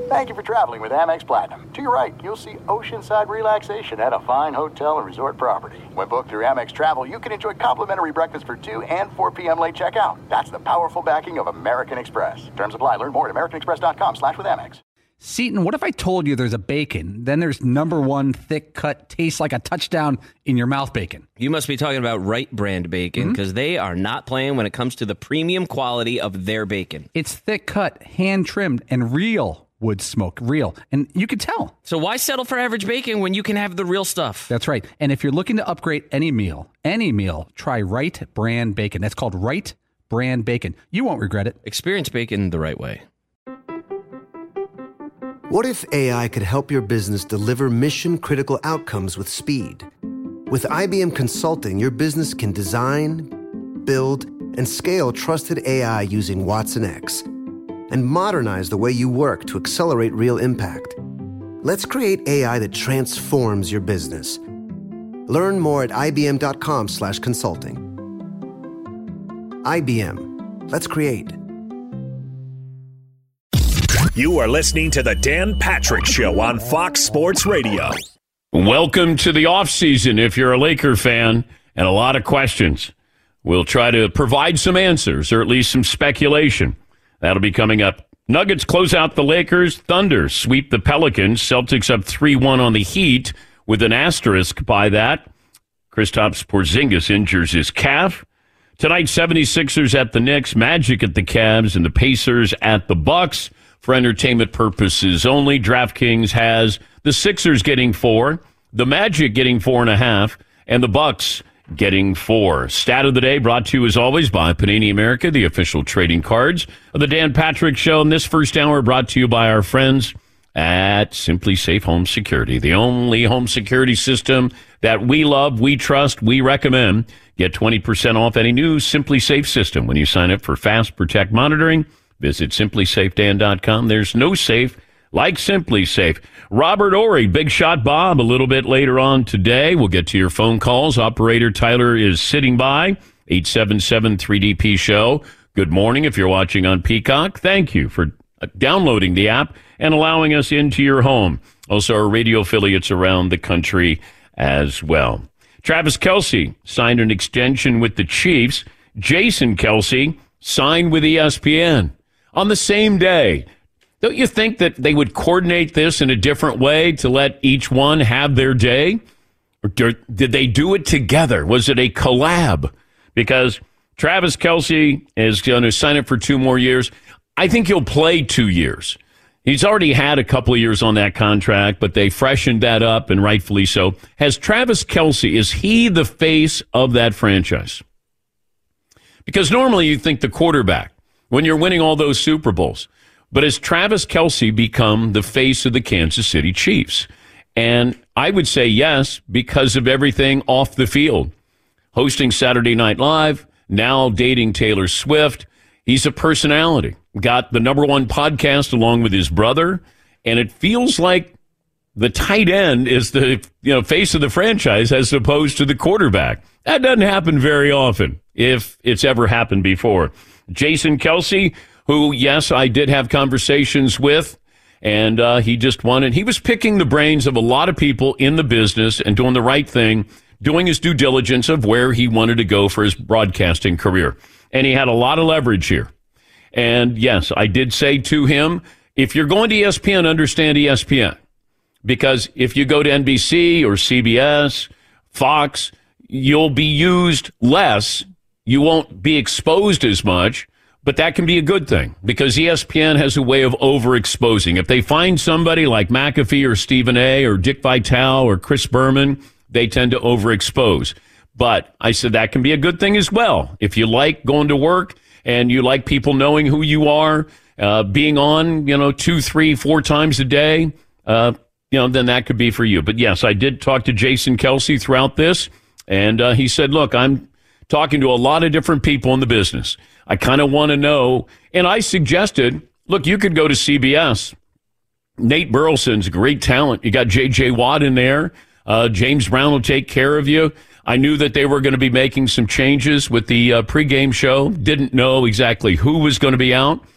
Thank you for traveling with Amex Platinum. To your right, you'll see oceanside relaxation at a fine hotel and resort property. When booked through Amex Travel, you can enjoy complimentary breakfast for 2 and 4 p.m. late checkout. That's the powerful backing of American Express. Terms apply. Learn more at americanexpress.com/withAmex. Seton, what if I told you there's a bacon, then there's number one thick cut, tastes like a touchdown in your mouth bacon? You must be talking about Wright brand bacon, because they are not playing when it comes to the premium quality of their bacon. It's thick cut, hand trimmed, and real wood smoke, real. And you can tell. So why settle for average bacon when you can have the real stuff? That's right. And if you're looking to upgrade any meal, try Wright brand bacon. That's called Wright brand bacon. You won't regret it. Experience bacon the right way. What if AI could help your business deliver mission-critical outcomes with speed? With IBM Consulting, your business can design, build, and scale trusted AI using Watson X, and modernize the way you work to accelerate real impact. Let's create AI that transforms your business. Learn more at ibm.com/consulting. IBM. Let's create. You are listening to The Dan Patrick Show on Fox Sports Radio. Welcome to the offseason if you're a Laker fan, and a lot of questions. We'll try to provide some answers, or at least some speculation. That'll be coming up. Nuggets close out the Lakers. Thunder sweep the Pelicans. Celtics up 3-1 on the Heat with an asterisk by that. Kristaps Porzingis injures his calf. Tonight, 76ers at the Knicks, Magic at the Cavs, and the Pacers at the Bucks. For entertainment purposes only, DraftKings has the Sixers getting 4, the Magic getting 4.5, and the Bucks getting 4. Stat of the day brought to you as always by Panini America, the official trading cards of the Dan Patrick Show. And this first hour brought to you by our friends at Simply Safe Home Security, the only home security system that we love, we trust, we recommend. Get 20% off any new Simply Safe system when you sign up for Fast Protect monitoring. Visit simplysafedan.com. There's no safe like Simply Safe. Robert Ory, Big Shot Bob, a little bit later on today. We'll get to your phone calls. Operator Tyler is sitting by. 877-3DP-SHOW. Good morning if you're watching on Peacock. Thank you for downloading the app and allowing us into your home. Also, our radio affiliates around the country as well. Travis Kelce signed an extension with the Chiefs. Jason Kelce signed with ESPN on the same day. Don't you think that they would coordinate this in a different way to let each one have their day? Or did they do it together? Was it a collab? Because Travis Kelce is going to sign up for 2 more years. I think he'll play 2 years. He's already had a couple of years on that contract, but they freshened that up, and rightfully so. Has Travis Kelce, is he the face of that franchise? Because normally you think the quarterback when you're winning all those Super Bowls. But has Travis Kelce become the face of the Kansas City Chiefs? And I would say yes, because of everything off the field. Hosting Saturday Night Live, now dating Taylor Swift. He's a personality. Got the #1 podcast along with his brother. And it feels like the tight end is the face of the franchise as opposed to the quarterback. That doesn't happen very often, if it's ever happened before. Jason Kelce, who, yes, I did have conversations with, and he just wanted, he was picking the brains of a lot of people in the business and doing the right thing, doing his due diligence of where he wanted to go for his broadcasting career. And he had a lot of leverage here. And yes, I did say to him, if you're going to ESPN, understand ESPN. Because if you go to NBC or CBS, Fox, you'll be used less. You won't be exposed as much, but that can be a good thing because ESPN has a way of overexposing. If they find somebody like McAfee or Stephen A. or Dick Vitale or Chris Berman, they tend to overexpose. But I said that can be a good thing as well. If you like going to work and you like people knowing who you are, being on, 2, 3, 4 times a day, then that could be for you. But yes, I did talk to Jason Kelce throughout this, and he said, look, I'm talking to a lot of different people in the business. I kind of want to know. And I suggested, look, you could go to CBS. Nate Burleson's a great talent. You got J.J. Watt in there. James Brown will take care of you. I knew that they were going to be making some changes with the pregame show. Didn't know exactly who was going to be out.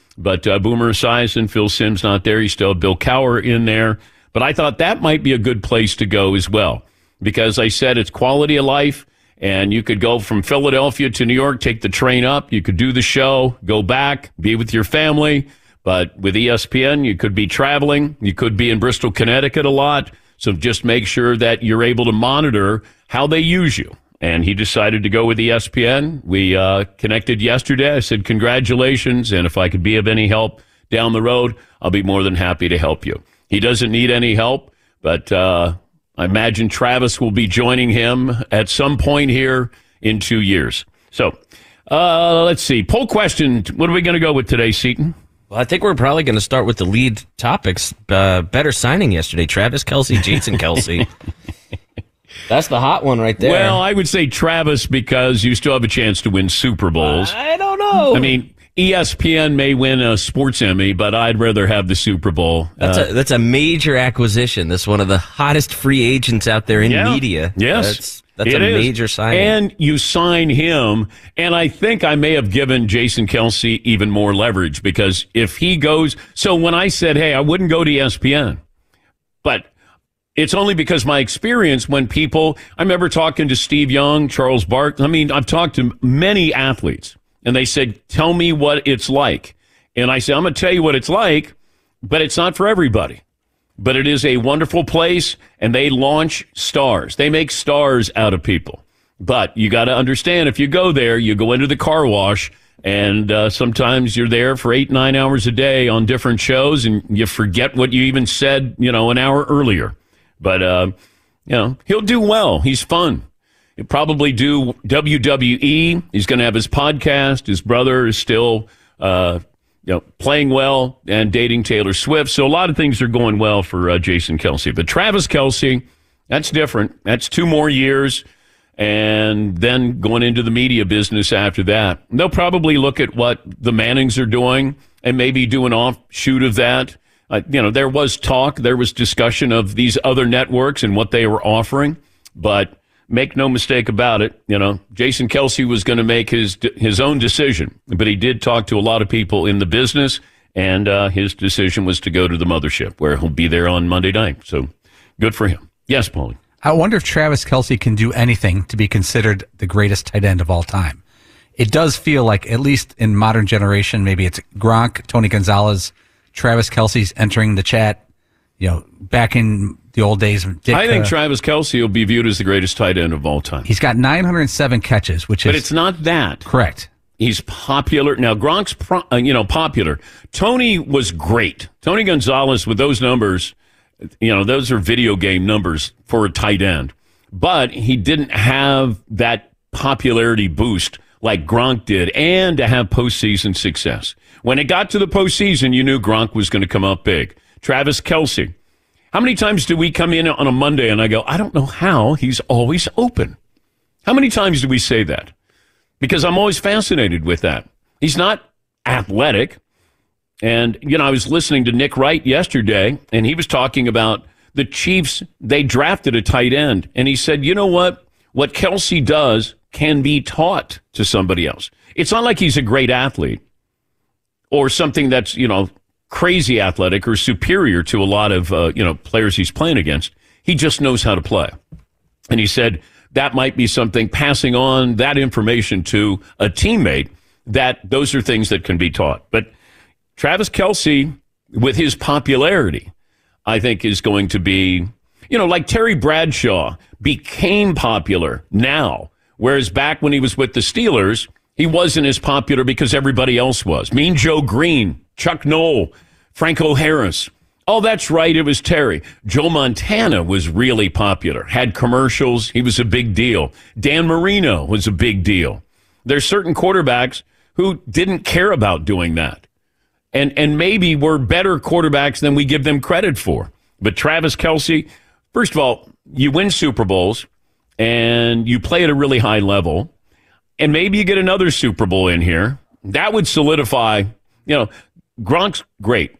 But Boomer Esiason, Phil Simms not there. You still have Bill Cowher in there. But I thought that might be a good place to go as well, because I said it's quality of life, and you could go from Philadelphia to New York, take the train up. You could do the show, go back, be with your family. But with ESPN, you could be traveling. You could be in Bristol, Connecticut a lot. So just make sure that you're able to monitor how they use you. And he decided to go with ESPN. We connected yesterday. I said, congratulations. And if I could be of any help down the road, I'll be more than happy to help you. He doesn't need any help, but I imagine Travis will be joining him at some point here in 2 years. So let's see. Poll question. What are we going to go with today, Seton? Well, I think we're probably going to start with the lead topics. Better signing yesterday. Travis Kelce, Jason Kelce. That's the hot one right there. Well, I would say Travis, because you still have a chance to win Super Bowls. I don't know. I mean, ESPN may win a sports Emmy, but I'd rather have the Super Bowl. That's a major acquisition. That's one of the hottest free agents out there in media. Yes. That's a major signing. And you sign him, and I think I may have given Jason Kelce even more leverage, because if he goes... So when I said, hey, I wouldn't go to ESPN, but... It's only because my experience when people, I remember talking to Steve Young, Charles Barkley. I mean, I've talked to many athletes, and they said, tell me what it's like. And I said, I'm going to tell you what it's like, but it's not for everybody. But it is a wonderful place, and they launch stars. They make stars out of people. But you got to understand, if you go there, you go into the car wash, and sometimes you're there for 8-9 hours a day on different shows, and you forget what you even said, an hour earlier. But, he'll do well. He's fun. He'll probably do WWE. He's going to have his podcast. His brother is still, playing well and dating Taylor Swift. So a lot of things are going well for Jason Kelce. But Travis Kelce, that's different. That's 2 more years. And then going into the media business after that. They'll probably look at what the Mannings are doing and maybe do an offshoot of that. There was talk, there was discussion of these other networks and what they were offering, but make no mistake about it, Jason Kelce was going to make his own decision, but he did talk to a lot of people in the business, and his decision was to go to the mothership, where he'll be there on Monday night. So good for him. Yes, Paulie. I wonder if Travis Kelce can do anything to be considered the greatest tight end of all time. It does feel like, at least in modern generation, maybe it's Gronk, Tony Gonzalez, Travis Kelce's entering the chat, back in the old days. I think Travis Kelce will be viewed as the greatest tight end of all time. He's got 907 catches, but it's not that. Correct. He's popular. Now, Gronk's, popular. Tony was great. Tony Gonzalez, with those numbers, those are video game numbers for a tight end. But he didn't have that popularity boost like Gronk did, and to have postseason success. When it got to the postseason, you knew Gronk was going to come up big. Travis Kelce. How many times do we come in on a Monday and I go, I don't know how he's always open? How many times do we say that? Because I'm always fascinated with that. He's not athletic. And, I was listening to Nick Wright yesterday, and he was talking about the Chiefs. They drafted a tight end. And he said, you know what? What Kelce does can be taught to somebody else. It's not like he's a great athlete or something that's, crazy athletic or superior to a lot of, players he's playing against. He just knows how to play. And he said that might be something, passing on that information to a teammate, that those are things that can be taught. But Travis Kelce, with his popularity, I think is going to be, like Terry Bradshaw became popular now. Whereas back when he was with the Steelers, he wasn't as popular because everybody else was. Mean Joe Green, Chuck Noll, Franco Harris. Oh, that's right, it was Terry. Joe Montana was really popular, had commercials. He was a big deal. Dan Marino was a big deal. There's certain quarterbacks who didn't care about doing that. And maybe were better quarterbacks than we give them credit for. But Travis Kelce, first of all, you win Super Bowls, and you play at a really high level, and maybe you get another Super Bowl in here. That would solidify, Gronk's great.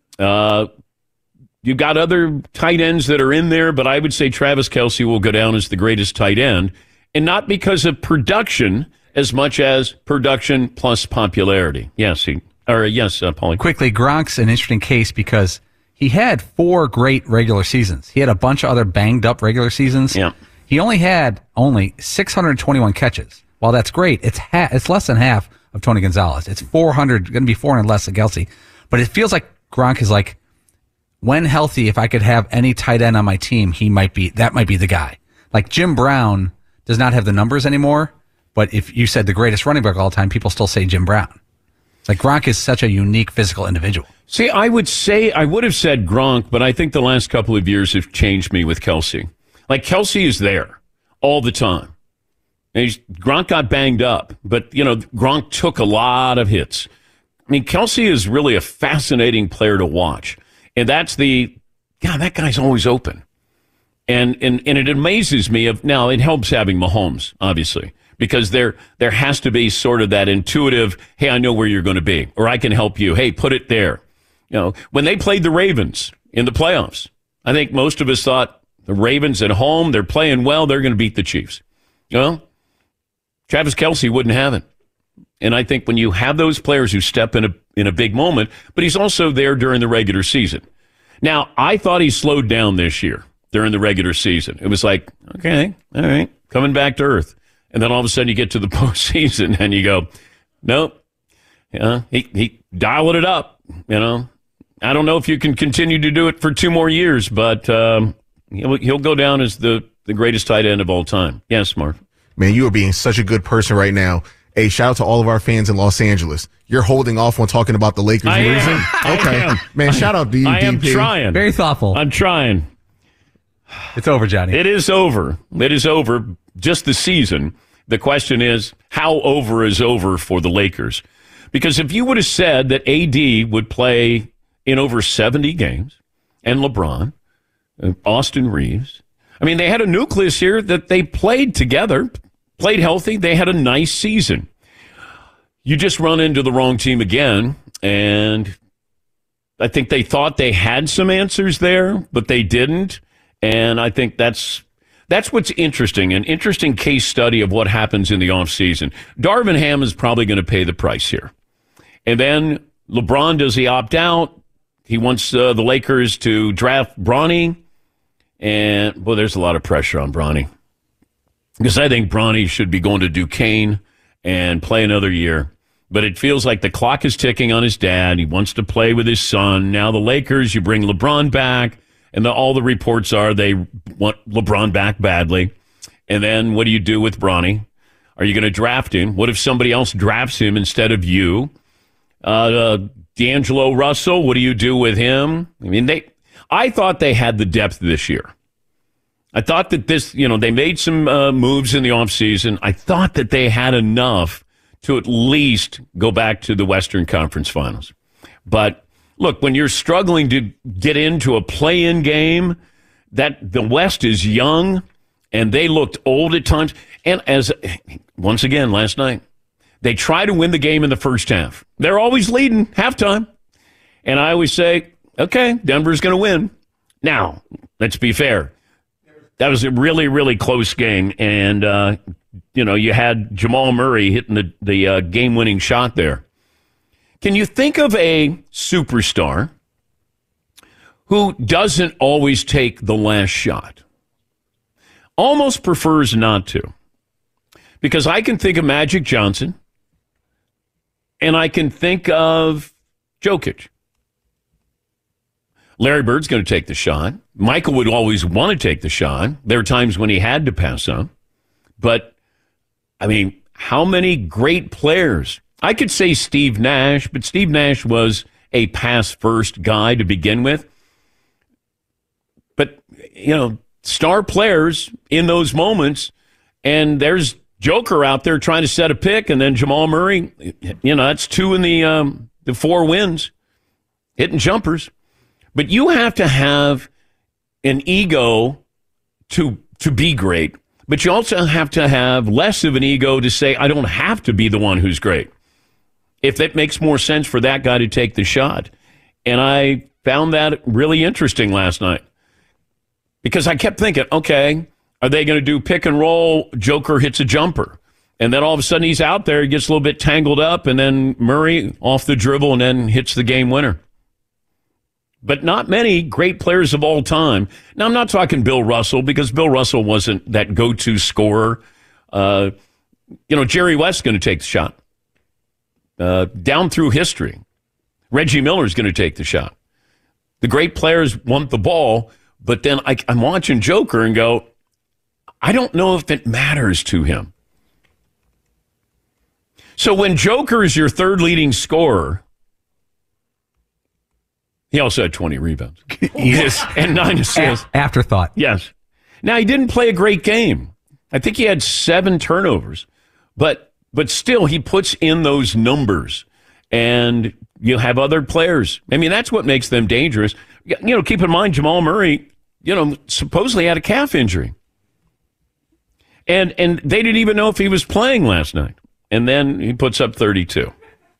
You've got other tight ends that are in there, but I would say Travis Kelce will go down as the greatest tight end, and not because of production as much as production plus popularity. Yes, Or yes, Paulie. Quickly, Gronk's an interesting case because he had 4 great regular seasons. He had a bunch of other banged up regular seasons. Yeah. He only had 621 catches. While that's great, it's less than half of Tony Gonzalez. It's 400, going to be 400 less than Kelce. But it feels like Gronk is like, when healthy, if I could have any tight end on my team, that might be the guy. Like Jim Brown does not have the numbers anymore, but if you said the greatest running back of all time, people still say Jim Brown. It's like Gronk is such a unique physical individual. See, I would have said Gronk, but I think the last couple of years have changed me with Kelce. Like Kelce is there all the time. Gronk got banged up, but Gronk took a lot of hits. I mean, Kelce is really a fascinating player to watch. And that's that guy's always open. And it amazes me now it helps having Mahomes, obviously, because there has to be sort of that intuitive, hey, I know where you're going to be, or I can help you. Hey, put it there. When they played the Ravens in the playoffs, I think most of us thought the Ravens at home, they're playing well, they're going to beat the Chiefs. Travis Kelce wouldn't have it. And I think when you have those players who step in a big moment, but he's also there during the regular season. Now, I thought he slowed down this year during the regular season. It was like, okay, all right, coming back to earth. And then all of a sudden you get to the postseason and you go, nope, he dialed it up. I don't know if you can continue to do it for 2 more years, but he'll go down as the greatest tight end of all time. Yes, Mark. Man, you are being such a good person right now. Hey, shout out to all of our fans in Los Angeles. You're holding off on talking about the Lakers losing? Okay. Man, shout out to you, I am DP. trying. Very thoughtful. I'm trying. It's over, Johnny. It is over. It is over. Just the season. The question is, how over is over for the Lakers? Because if you would have said that AD would play in over 70 games, and LeBron, and Austin Reeves, I mean, they had a nucleus here that they played together, played healthy. They had a nice season. You just run into the wrong team again, and I think they thought they had some answers there, but they didn't. And I think that's what's interesting, an interesting case study of what happens in the offseason. Darvin Ham is probably going to pay the price here. And then LeBron, does he opt out? He wants the Lakers to draft Bronny. And, well, there's a lot of pressure on Bronny. Because I think Bronny should be going to Duquesne and play another year. But it feels like the clock is ticking on his dad. He wants to play with his son. Now the Lakers, you bring LeBron back. And all the reports are they want LeBron back badly. And then what do you do with Bronny? Are you going to draft him? What if somebody else drafts him instead of you? D'Angelo Russell, what do you do with him? I mean, I thought they had the depth this year. I thought that they made some moves in the offseason. I thought that they had enough to at least go back to the Western Conference Finals. But look, when you're struggling to get into a play-in game, that the West is young, and they looked old at times. And once again, last night, they try to win the game in the first half. They're always leading halftime. And I always say, okay, Denver's going to win. Now, let's be fair. That was a really, really close game. And, you had Jamal Murray hitting the game-winning shot there. Can you think of a superstar who doesn't always take the last shot? Almost prefers not to. Because I can think of Magic Johnson, and I can think of Jokic. Larry Bird's going to take the shot. Michael would always want to take the shot. There are times when he had to pass on. But, I mean, how many great players? I could say Steve Nash, but Steve Nash was a pass-first guy to begin with. But, star players in those moments, and there's Joker out there trying to set a pick, and then Jamal Murray, that's 2 in the 4 wins, hitting jumpers. But you have to have an ego to be great, but you also have to have less of an ego to say, I don't have to be the one who's great. If that makes more sense for that guy to take the shot. And I found that really interesting last night because I kept thinking, okay, are they going to do pick and roll? Joker hits a jumper. And then all of a sudden he's out there, he gets a little bit tangled up, and then Murray off the dribble and then hits the game winner. But not many great players of all time. Now, I'm not talking Bill Russell, because Bill Russell wasn't that go-to scorer. Jerry West's going to take the shot. Down through history, Reggie Miller's going to take the shot. The great players want the ball, but then I'm watching Joker and go, I don't know if it matters to him. So when Joker is your third leading scorer, he also had 20 rebounds. Yes, and 9 assists. Afterthought. Yes. Now, he didn't play a great game. I think he had 7 turnovers, but still he puts in those numbers, and you have other players. I mean, that's what makes them dangerous. Keep in mind, Jamal Murray, supposedly had a calf injury. And they didn't even know if he was playing last night. And then he puts up 32.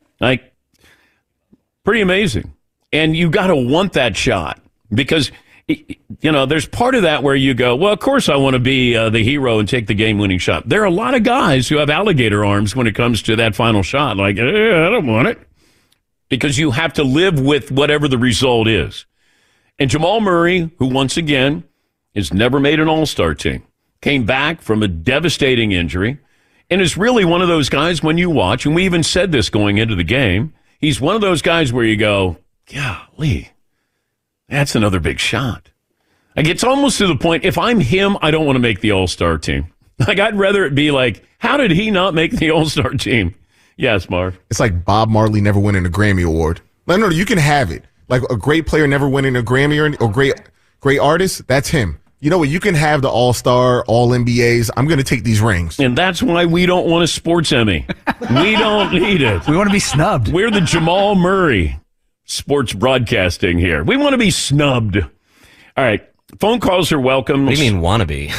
Pretty amazing. And you got to want that shot, because, there's part of that where you go, well, of course I want to be the hero and take the game-winning shot. There are a lot of guys who have alligator arms when it comes to that final shot. I don't want it. Because you have to live with whatever the result is. And Jamal Murray, who once again has never made an all-star team, came back from a devastating injury, and is really one of those guys when you watch, and we even said this going into the game, he's one of those guys where you go, golly, that's another big shot. It's almost to the point, if I'm him, I don't want to make the all-star team. I'd rather it be how did he not make the all-star team? Yes, Marv. It's like Bob Marley never winning a Grammy Award. No, you can have it. Like a great player never winning a Grammy or great artist, that's him. You know what? You can have the all-star, all-NBAs. I'm going to take these rings. And that's why we don't want a sports Emmy. We don't need it. We want to be snubbed. We're the Jamal Murray sports broadcasting here. We want to be snubbed. All right. Phone calls are welcome. What do you mean wannabe?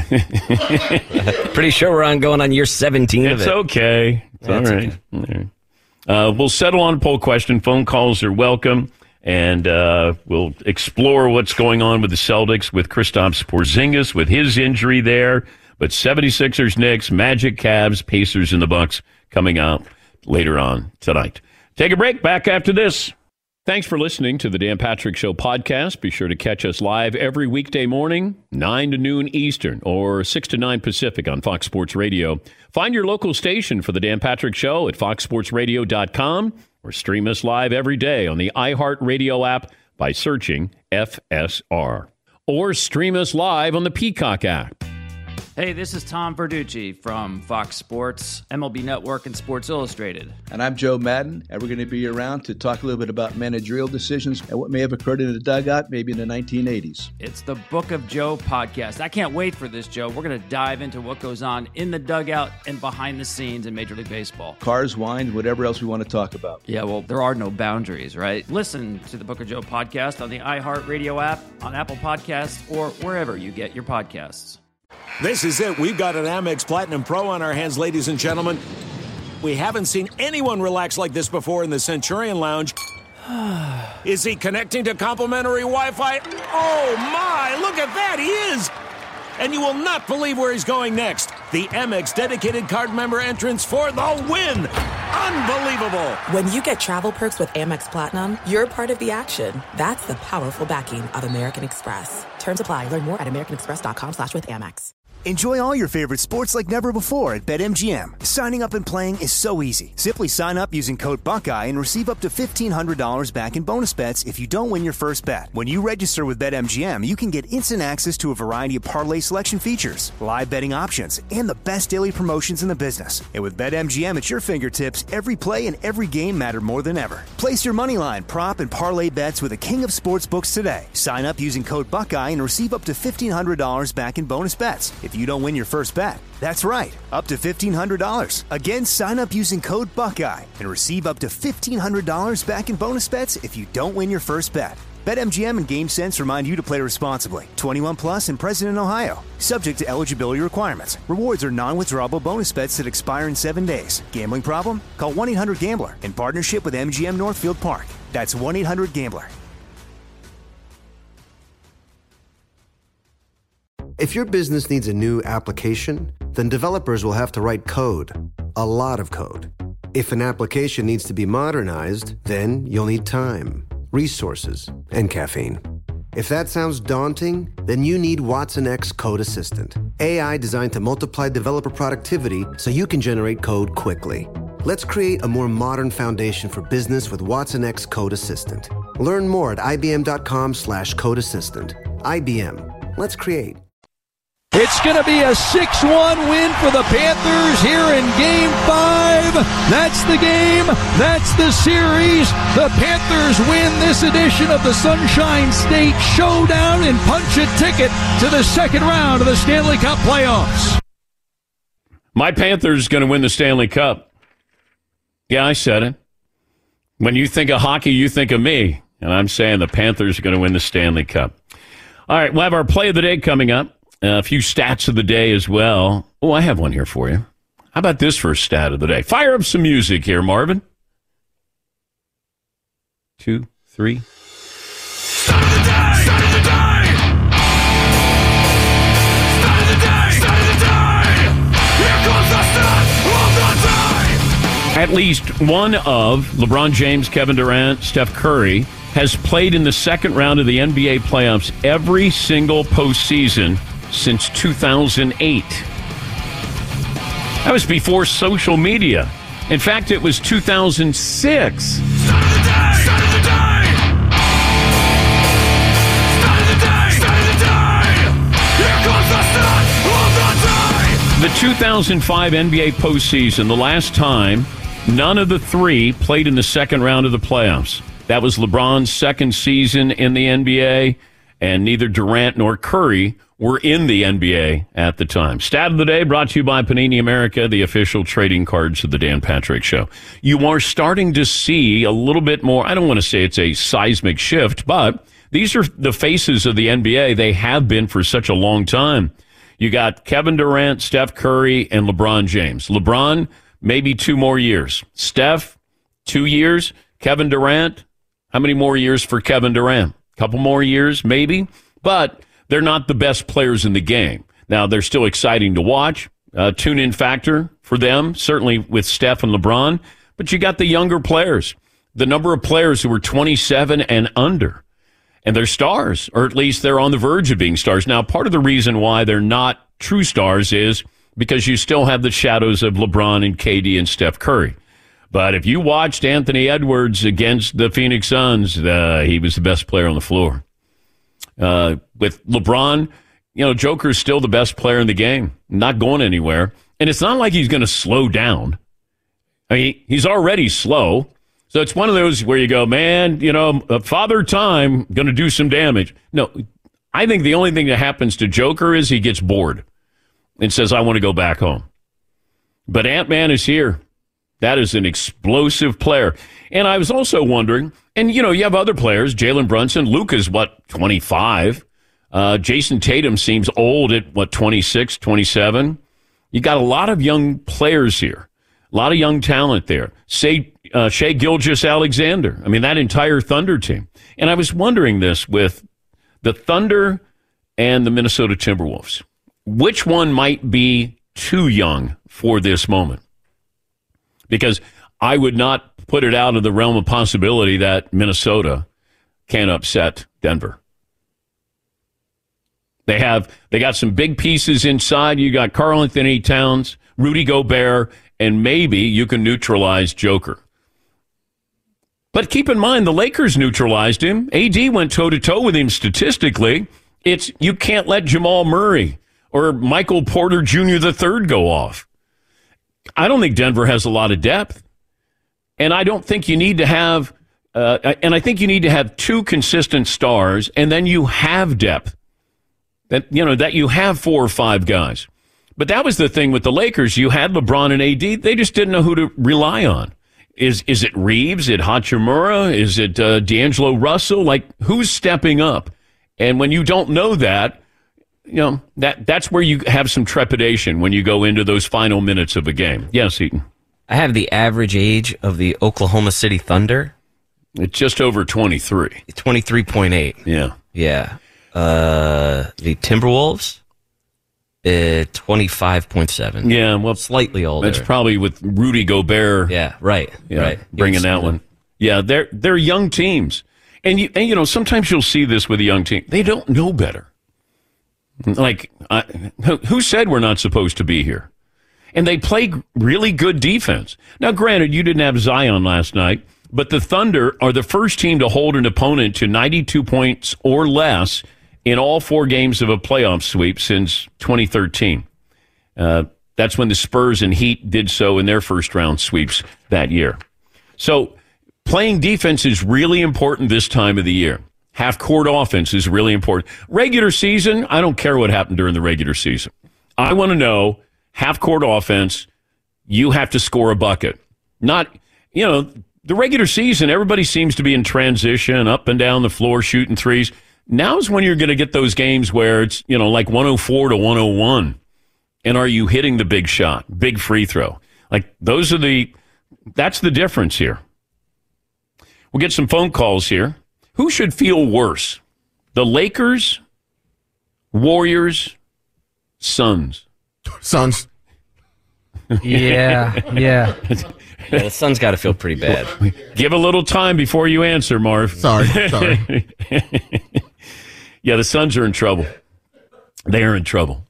Pretty sure we're going on year 17 of it. It's okay. It's all right. Okay. We'll settle on a poll question. Phone calls are welcome. And we'll explore what's going on with the Celtics, with Kristaps Porzingis, with his injury there. But 76ers, Knicks, Magic, Cavs, Pacers, and the Bucks coming out later on tonight. Take a break. Back after this. Thanks for listening to the Dan Patrick Show podcast. Be sure to catch us live every weekday morning, 9 to noon Eastern, or 6 to 9 Pacific on Fox Sports Radio. Find your local station for the Dan Patrick Show at foxsportsradio.com, or stream us live every day on the iHeartRadio app by searching FSR. Or stream us live on the Peacock app. Hey, this is Tom Verducci from Fox Sports, MLB Network, and Sports Illustrated. And I'm Joe Madden, and we're going to be around to talk a little bit about managerial decisions and what may have occurred in the dugout maybe in the 1980s. It's the Book of Joe podcast. I can't wait for this, Joe. We're going to dive into what goes on in the dugout and behind the scenes in Major League Baseball. Cars, wine, whatever else we want to talk about. Yeah, well, there are no boundaries, right? Listen to the Book of Joe podcast on the iHeartRadio app, on Apple Podcasts, or wherever you get your podcasts. This is it. We've got an Amex Platinum Pro on our hands, ladies and gentlemen. We haven't seen anyone relax like this before in the Centurion Lounge. Is he connecting to complimentary Wi-Fi? Oh, my. Look at that. He is. And you will not believe where he's going next. The Amex dedicated card member entrance for the win. Unbelievable. When you get travel perks with Amex Platinum, you're part of the action. That's the powerful backing of American Express. Terms apply. Learn more at americanexpress.com/withAmex. Enjoy all your favorite sports like never before at BetMGM. Signing up and playing is so easy. Simply sign up using code Buckeye and receive up to $1,500 back in bonus bets if you don't win your first bet. When you register with BetMGM, you can get instant access to a variety of parlay selection features, live betting options, and the best daily promotions in the business. And with BetMGM at your fingertips, every play and every game matter more than ever. Place your moneyline, prop, and parlay bets with the king of sportsbooks today. Sign up using code Buckeye and receive up to $1,500 back in bonus bets if you don't win your first bet. That's right, up to $1,500. Again, sign up using code Buckeye and receive up to $1,500 back in bonus bets if you don't win your first bet. BetMGM and GameSense remind you to play responsibly. 21 plus and present in Ohio. Subject to eligibility requirements. Rewards are non-withdrawable bonus bets that expire in 7 days. Gambling problem? Call 1-800-GAMBLER in partnership with MGM Northfield Park. That's 1-800-GAMBLER. If your business needs a new application, then developers will have to write code. A lot of code. If an application needs to be modernized, then you'll need time, resources, and caffeine. If that sounds daunting, then you need Watson X Code Assistant. AI designed to multiply developer productivity so you can generate code quickly. Let's create a more modern foundation for business with Watson X Code Assistant. Learn more at ibm.com/code assistant. IBM. Let's create. It's going to be a 6-1 win for the Panthers here in Game 5. That's the game. That's the series. The Panthers win this edition of the Sunshine State Showdown and punch a ticket to the second round of the Stanley Cup playoffs. My Panthers going to win the Stanley Cup. Yeah, I said it. When you think of hockey, you think of me. And I'm saying the Panthers are going to win the Stanley Cup. All right, we'll have our play of the day coming up. A few stats of the day as well. Oh, I have one here for you. How about this for a stat of the day? Fire up some music here, Marvin. 2, 3. Stat of the day! Stat of the day! Stat of the day! Stat of the day! Here comes the stat of the day! At least one of LeBron James, Kevin Durant, Steph Curry has played in the second round of the NBA playoffs every single postseason since 2008. That was before social media. In fact, it was 2006. Stat of the day! Stat of the day! Stat of the day! Stat of the day! Here comes the stat of the day! The 2005 NBA postseason, the last time none of the three played in the second round of the playoffs. That was LeBron's second season in the NBA, and neither Durant nor Curry were in the NBA at the time. Stat of the day brought to you by Panini America, the official trading cards of the Dan Patrick Show. You are starting to see a little bit more, I don't want to say it's a seismic shift, but these are the faces of the NBA. They have been for such a long time. You got Kevin Durant, Steph Curry, and LeBron James. LeBron, maybe 2 more years. Steph, 2 years. Kevin Durant, how many more years for Kevin Durant? A couple more years, maybe. But they're not the best players in the game. Now, they're still exciting to watch. Tune-in factor for them, certainly with Steph and LeBron. But you got the younger players, the number of players who are 27 and under. And they're stars, or at least they're on the verge of being stars. Now, part of the reason why they're not true stars is because you still have the shadows of LeBron and KD and Steph Curry. But if you watched Anthony Edwards against the Phoenix Suns, he was the best player on the floor. With LeBron, Joker's still the best player in the game, not going anywhere. And it's not like he's going to slow down. I mean, he's already slow. So it's one of those where you go, man, Father Time going to do some damage. No, I think the only thing that happens to Joker is he gets bored and says, I want to go back home. But Ant-Man is here. That is an explosive player. And I was also wondering, and, you have other players, Jalen Brunson. Luke is, 25? Jason Tatum seems old at, 26, 27? You got a lot of young players here, a lot of young talent there. Shai Gilgeous-Alexander. I mean, that entire Thunder team. And I was wondering this with the Thunder and the Minnesota Timberwolves. Which one might be too young for this moment? Because I would not put it out of the realm of possibility that Minnesota can upset Denver. They got some big pieces inside. You got Karl-Anthony Towns, Rudy Gobert, and maybe you can neutralize Joker. But keep in mind, the Lakers neutralized him. AD went toe-to-toe with him statistically. You can't let Jamal Murray or Michael Porter Jr. III go off. I don't think Denver has a lot of depth. And I don't think you need to have, and I think you need to have 2 consistent stars, and then you have depth. That you have 4 or 5 guys. But that was the thing with the Lakers. You had LeBron and AD. They just didn't know who to rely on. Is it Reeves? Is it Hachimura? Is it D'Angelo Russell? Like, who's stepping up? And when you don't know that, that's where you have some trepidation when you go into those final minutes of a game. Yes, Eaton. I have the average age of the Oklahoma City Thunder. It's just over 23. 23.8. Yeah. Yeah. The Timberwolves 25.7. Yeah, well, slightly older. That's probably with Rudy Gobert. Yeah, right. Bringing that one. Yeah, they're young teams. And you know, sometimes you'll see this with a young team. They don't know better. Like, who said we're not supposed to be here? And they play really good defense. Now, granted, you didn't have Zion last night, but the Thunder are the first team to hold an opponent to 92 points or less in all 4 games of a playoff sweep since 2013. That's when the Spurs and Heat did so in their first-round sweeps that year. So playing defense is really important this time of the year. Half-court offense is really important. Regular season, I don't care what happened during the regular season. I want to know, half-court offense, you have to score a bucket. Not, the regular season, everybody seems to be in transition, up and down the floor, shooting threes. Now's when you're going to get those games where it's, like 104 to 101. And are you hitting the big shot, big free throw? Like, that's the difference here. We'll get some phone calls here. Who should feel worse? The Lakers, Warriors, Suns? Suns. Yeah. Yeah, the Suns got to feel pretty bad. Give a little time before you answer, Marv. Sorry. Yeah, the Suns are in trouble. They are in trouble.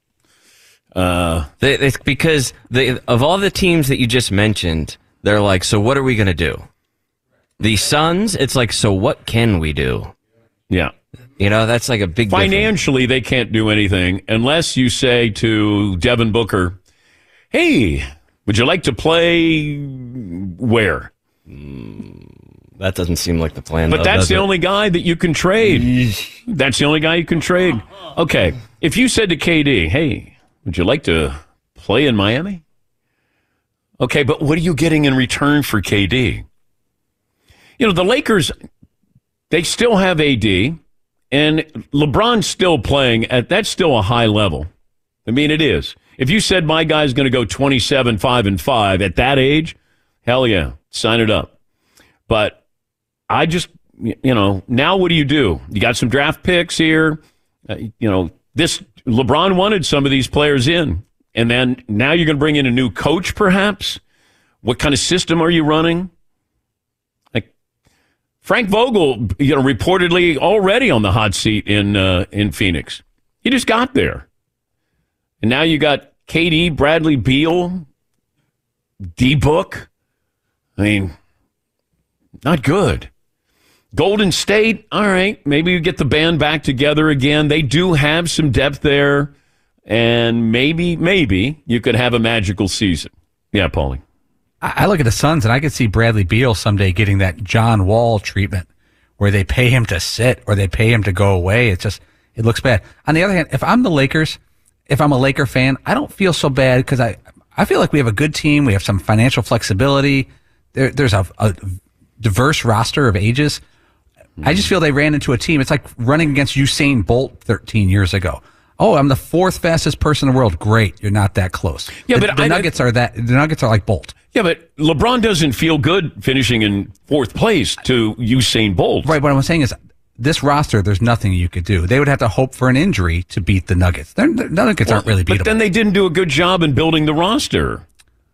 It's because of all the teams that you just mentioned, they're like, so what are we going to do? The Suns, it's like, so what can we do? Yeah. That's like a big Financially, difference. They can't do anything unless you say to Devin Booker, hey, would you like to play where? That doesn't seem like the plan. But that's the only guy that you can trade. That's the only guy you can trade. Okay, if you said to KD, hey, would you like to play in Miami? Okay, but what are you getting in return for KD? The Lakers, they still have AD, and LeBron's still playing that's still a high level. I mean, it is. If you said my guy's going to go 27, 5, and 5 at that age, hell yeah, sign it up. But I just, now what do? You got some draft picks here. This LeBron wanted some of these players in, and then now you're going to bring in a new coach, perhaps. What kind of system are you running? Like Frank Vogel, reportedly already on the hot seat in Phoenix. He just got there. And now you got KD, Bradley Beal, D-Book. I mean, not good. Golden State, all right, maybe you get the band back together again. They do have some depth there, and maybe you could have a magical season. Yeah, Paulie. I look at the Suns, and I could see Bradley Beal someday getting that John Wall treatment where they pay him to sit or they pay him to go away. It looks bad. On the other hand, if I'm the Lakers, if I'm a Laker fan, I don't feel so bad because I feel like we have a good team. We have some financial flexibility. There's a diverse roster of ages. I just feel they ran into a team. It's like running against Usain Bolt 13 years ago. Oh, I'm the 4th fastest person in the world. Great, you're not that close. Yeah, but the Nuggets are like Bolt. Yeah, but LeBron doesn't feel good finishing in 4th place to Usain Bolt. Right. What I'm saying is, this roster, there's nothing you could do. They would have to hope for an injury to beat the Nuggets. The Nuggets aren't really beatable. But then they didn't do a good job in building the roster.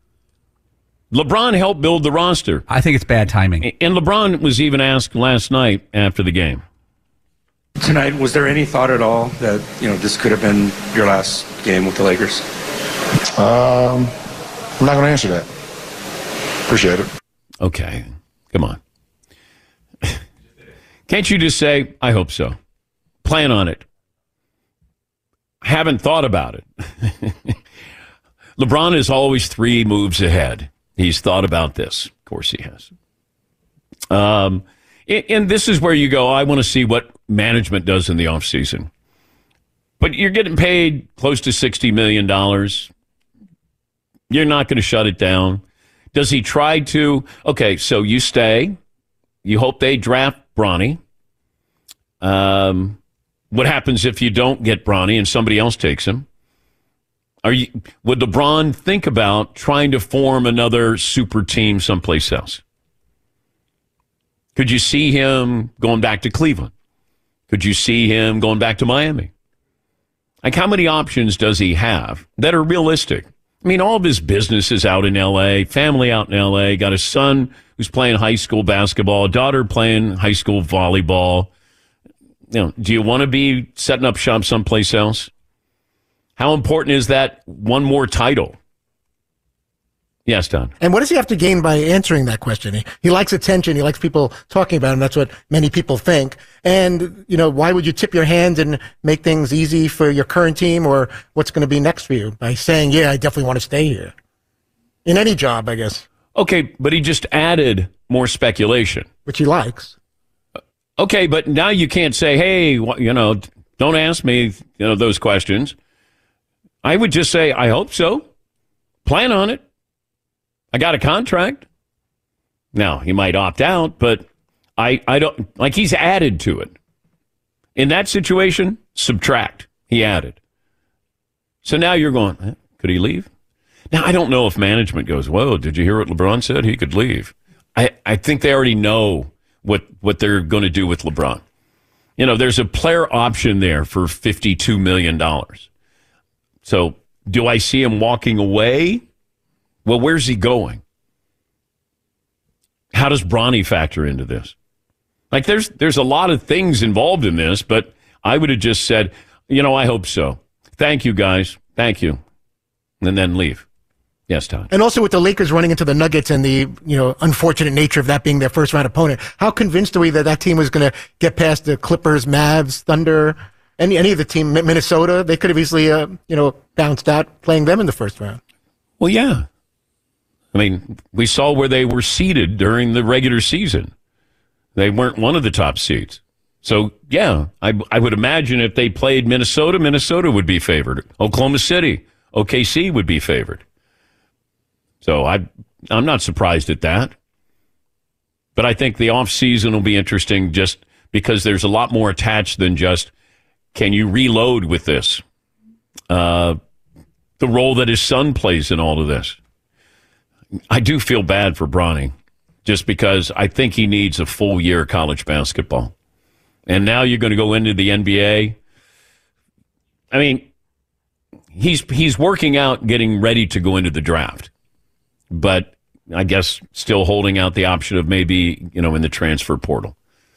LeBron helped build the roster. I think it's bad timing. And LeBron was even asked last night after the game. Tonight, was there any thought at all that, this could have been your last game with the Lakers? I'm not going to answer that. Appreciate it. Okay. Come on. Can't you just say, I hope so? Plan on it. Haven't thought about it. LeBron is always 3 moves ahead. He's thought about this. Of course he has. And this is where you go, I want to see what management does in the offseason. But you're getting paid close to $60 million. You're not going to shut it down. Does he try to? Okay, so you stay. You hope they draft Bronny. What happens if you don't get Bronny and somebody else takes him? Would LeBron think about trying to form another super team someplace else? Could you see him going back to Cleveland? Could you see him going back to Miami? Like, how many options does he have that are realistic? I mean, all of his business is out in L.A., family out in L.A., got a son who's playing high school basketball, a daughter playing high school volleyball. You know, do you want to be setting up shop someplace else? How important is that one more title? Yes, Don. And what does he have to gain by answering that question? He likes attention. He likes people talking about him. That's what many people think. And, you know, why would you tip your hand and make things easy for your current team or what's going to be next for you by saying, yeah, I definitely want to stay here? In any job, I guess. Okay, but he just added more speculation. Which he likes. Okay, but now you can't say, hey, you know, don't ask me, you know, those questions. I would just say, I hope so. Plan on it. I got a contract. Now, he might opt out, but I don't, like, he's added to it. In that situation, subtract. He added. So now you're going, could he leave? Now, I don't know if management goes, whoa, did you hear what LeBron said? He could leave. I think they already know what they're going to do with LeBron. You know, there's a player option there for $52 million. So do I see him walking away? Well, where's he going? How does Bronny factor into this? Like, there's a lot of things involved in this, but I would have just said, you know, I hope so. Thank you, guys. Thank you. And then leave. Yes, Todd. And also with the Lakers running into the Nuggets and the, you know, unfortunate nature of that being their first round opponent, how convinced are we that team was going to get past the Clippers, Mavs, Thunder, any of the team, Minnesota? They could have easily, you know, bounced out playing them in the first round. Well, yeah. I mean, we saw where they were seeded during the regular season. They weren't one of the top seeds. So, yeah, I would imagine if they played Minnesota, Minnesota would be favored. Oklahoma City, OKC would be favored. So I'm not surprised at that. But I think the offseason will be interesting just because there's a lot more attached than just, can you reload with this? The role that his son plays in all of this. I do feel bad for Bronny just because I think he needs a full year of college basketball. And now you're going to go into the NBA. I mean, he's working out, getting ready to go into the draft. But I guess still holding out the option of maybe, you know, in the transfer portal.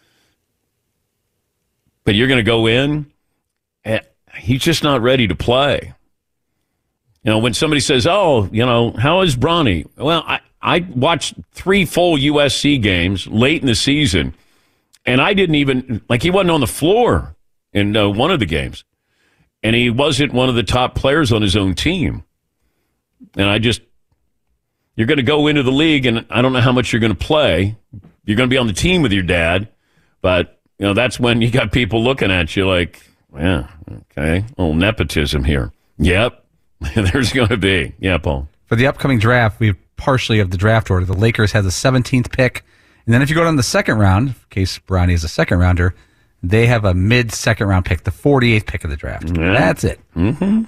But you're going to go in, and he's just not ready to play. You know, when somebody says, oh, you know, how is Bronny? Well, I watched 3 full USC games late in the season, and I didn't even, like, he wasn't on the floor in one of the games. And he wasn't one of the top players on his own team. And you're going to go into the league, and I don't know how much you're going to play. You're going to be on the team with your dad, but, you know, that's when you got people looking at you like, yeah, okay, a little nepotism here. Yep. There's going to be. Yeah, Paul. For the upcoming draft, we have partially of the draft order. The Lakers have the 17th pick. And then if you go down the second round, in case Bronny is a second rounder, they have a mid-second round pick, the 48th pick of the draft. Yeah. That's it. Mm-hmm.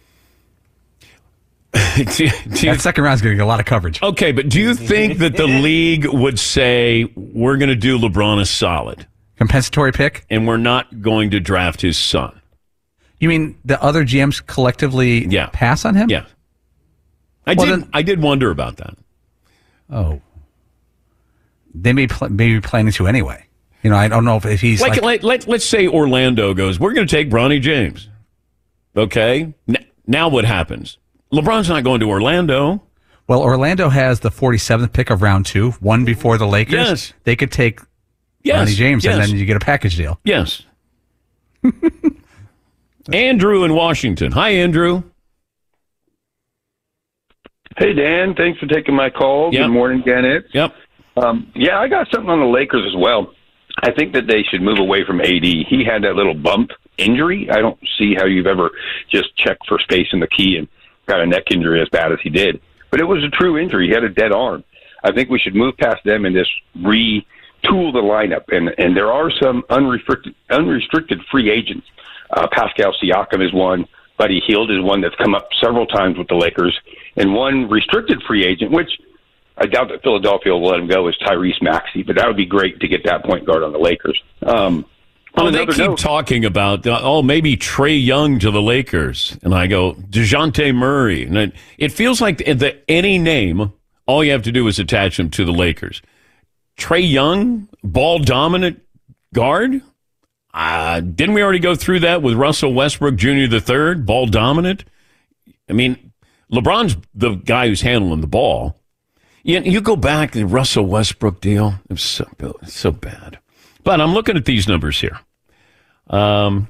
That second round is going to get a lot of coverage. Okay, but do you think that the league would say, we're going to do LeBron a solid? Compensatory pick? And we're not going to draft his son? You mean the other GMs collectively pass on him? Yeah. I did wonder about that. Oh. They may be planning to anyway. You know, I don't know if he's let's say Orlando goes, we're going to take Bronny James. Okay? Now what happens? LeBron's not going to Orlando. Well, Orlando has the 47th pick of round 2, one before the Lakers. Yes. They could take Bronny James, and then you get a package deal. Yes. Andrew in Washington. Hi, Andrew. Hey, Dan. Thanks for taking my call. Yep. Good morning, Janet. Yep. I got something on the Lakers as well. I think that they should move away from AD. He had that little bump injury. I don't see how you've ever just checked for space in the key and got a neck injury as bad as he did. But it was a true injury. He had a dead arm. I think we should move past them and just retool the lineup. And there are some unrestricted free agents. Pascal Siakam is one. Buddy Hield is one that's come up several times with the Lakers. And one restricted free agent, which I doubt that Philadelphia will let him go, is Tyrese Maxey. But that would be great to get that point guard on the Lakers. They keep talking about, maybe Trae Young to the Lakers. And I go, DeJounte Murray. And it feels like any name, all you have to do is attach them to the Lakers. Trae Young, ball-dominant guard? Didn't we already go through that with Russell Westbrook Jr. III, ball-dominant? I mean, LeBron's the guy who's handling the ball. You go back to the Russell Westbrook deal. It was so bad. But I'm looking at these numbers here. LeBron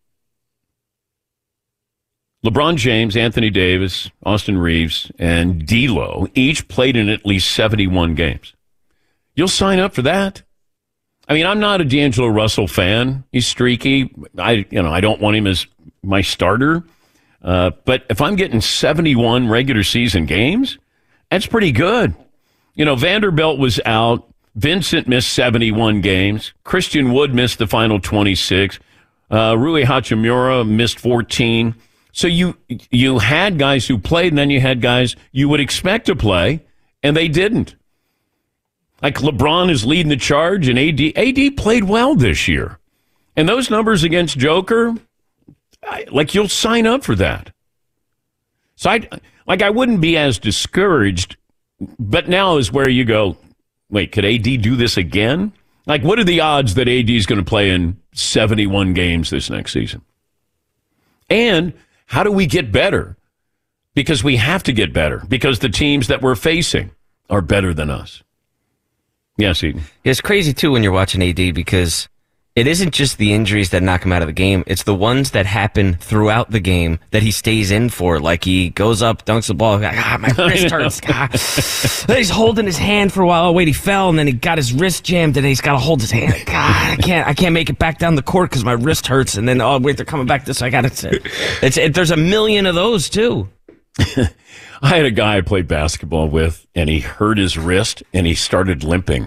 James, Anthony Davis, Austin Reeves, and D'Lo each played in at least 71 games. You'll sign up for that? I mean, I'm not a D'Angelo Russell fan. He's streaky. I don't want him as my starter. But if I'm getting 71 regular season games, that's pretty good. Vanderbilt was out. Vincent missed 71 games. Christian Wood missed the final 26. Rui Hachimura missed 14. So you had guys who played, and then you had guys you would expect to play, and they didn't. Like LeBron is leading the charge, and AD played well this year. And those numbers against Joker, you'll sign up for that. So I wouldn't be as discouraged, but now is where you go, wait, could AD do this again? What are the odds that AD is going to play in 71 games this next season? And how do we get better? Because we have to get better, because the teams that we're facing are better than us. Yes, Eden. It's crazy, too, when you're watching AD, because it isn't just the injuries that knock him out of the game. It's the ones that happen throughout the game that he stays in for. Like he goes up, dunks the ball. My wrist hurts. Then he's holding his hand for a while. Oh, wait, he fell, and then he got his wrist jammed, and he's got to hold his hand. God, I can't make it back down the court because my wrist hurts. And then, oh, wait, they're coming back this way. I got it. There's a million of those, too. I had a guy I played basketball with, and he hurt his wrist, and he started limping.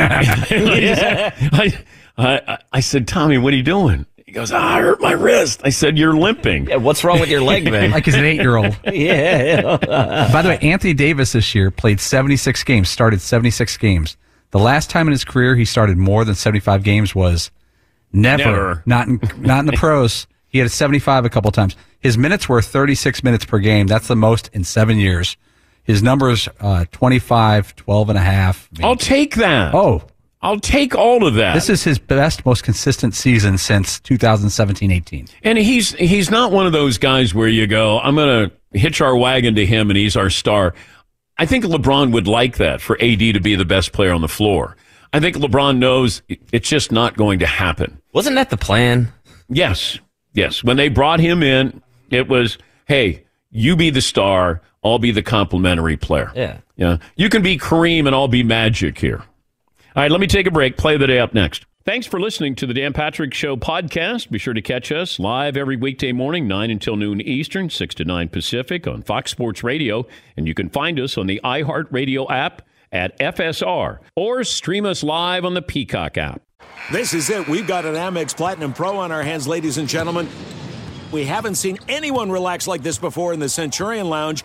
I said, Tommy, what are you doing? He goes, I hurt my wrist. I said, you're limping. Yeah, what's wrong with your leg, then? Like he's an 8-year-old. Yeah. By the way, Anthony Davis this year played 76 games, started 76 games. The last time in his career he started more than 75 games was never. Not in the pros. He had 75 a couple times. His minutes were 36 minutes per game. That's the most in 7 years. His numbers, 25, 12 and a half. I'll take that. Oh. I'll take all of that. This is his best, most consistent season since 2017-18. And he's not one of those guys where you go, I'm going to hitch our wagon to him and he's our star. I think LeBron would like that, for AD to be the best player on the floor. I think LeBron knows it's just not going to happen. Wasn't that the plan? Yes. When they brought him in, it was, hey, you be the star, I'll be the complimentary player. Yeah. You can be Kareem and I'll be Magic here. All right, let me take a break. Play of the day up next. Thanks for listening to the Dan Patrick Show podcast. Be sure to catch us live every weekday morning, 9 until noon Eastern, 6 to 9 Pacific on Fox Sports Radio. And you can find us on the iHeartRadio app at FSR, or stream us live on the Peacock app. This is it. We've got an Amex Platinum Pro on our hands, ladies and gentlemen. We haven't seen anyone relax like this before in the Centurion Lounge.